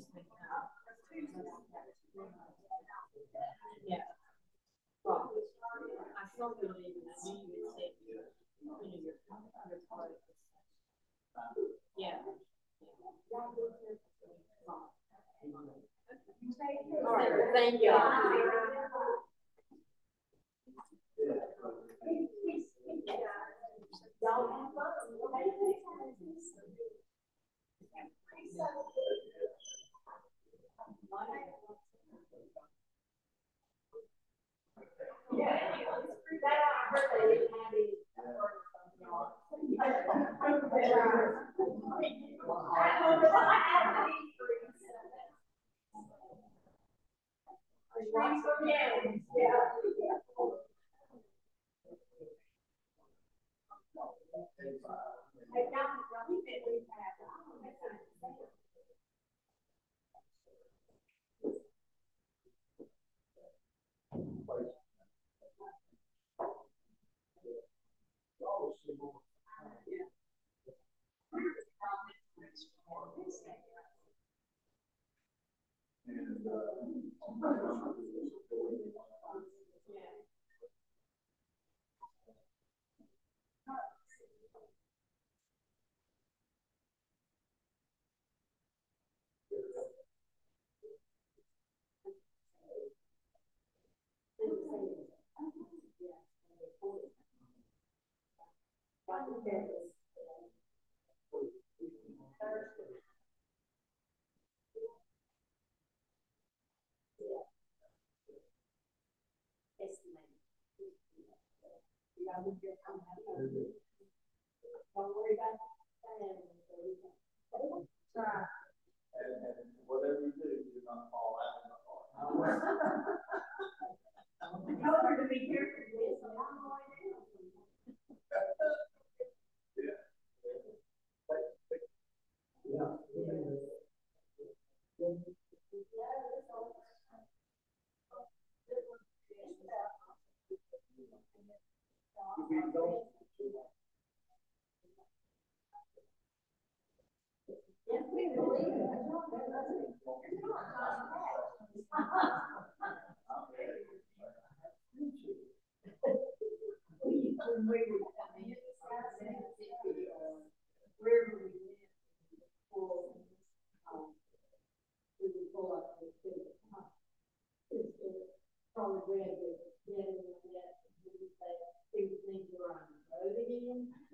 Yeah. Well, I still believe in that. You would say your, you know, your, your part. Yeah. All right, thank you. And, uh, Don't worry about it. and, and whatever you do, do not fall out in the car. I told her to be careful. Where we live, read that, that, that, that, they think we're on the road again.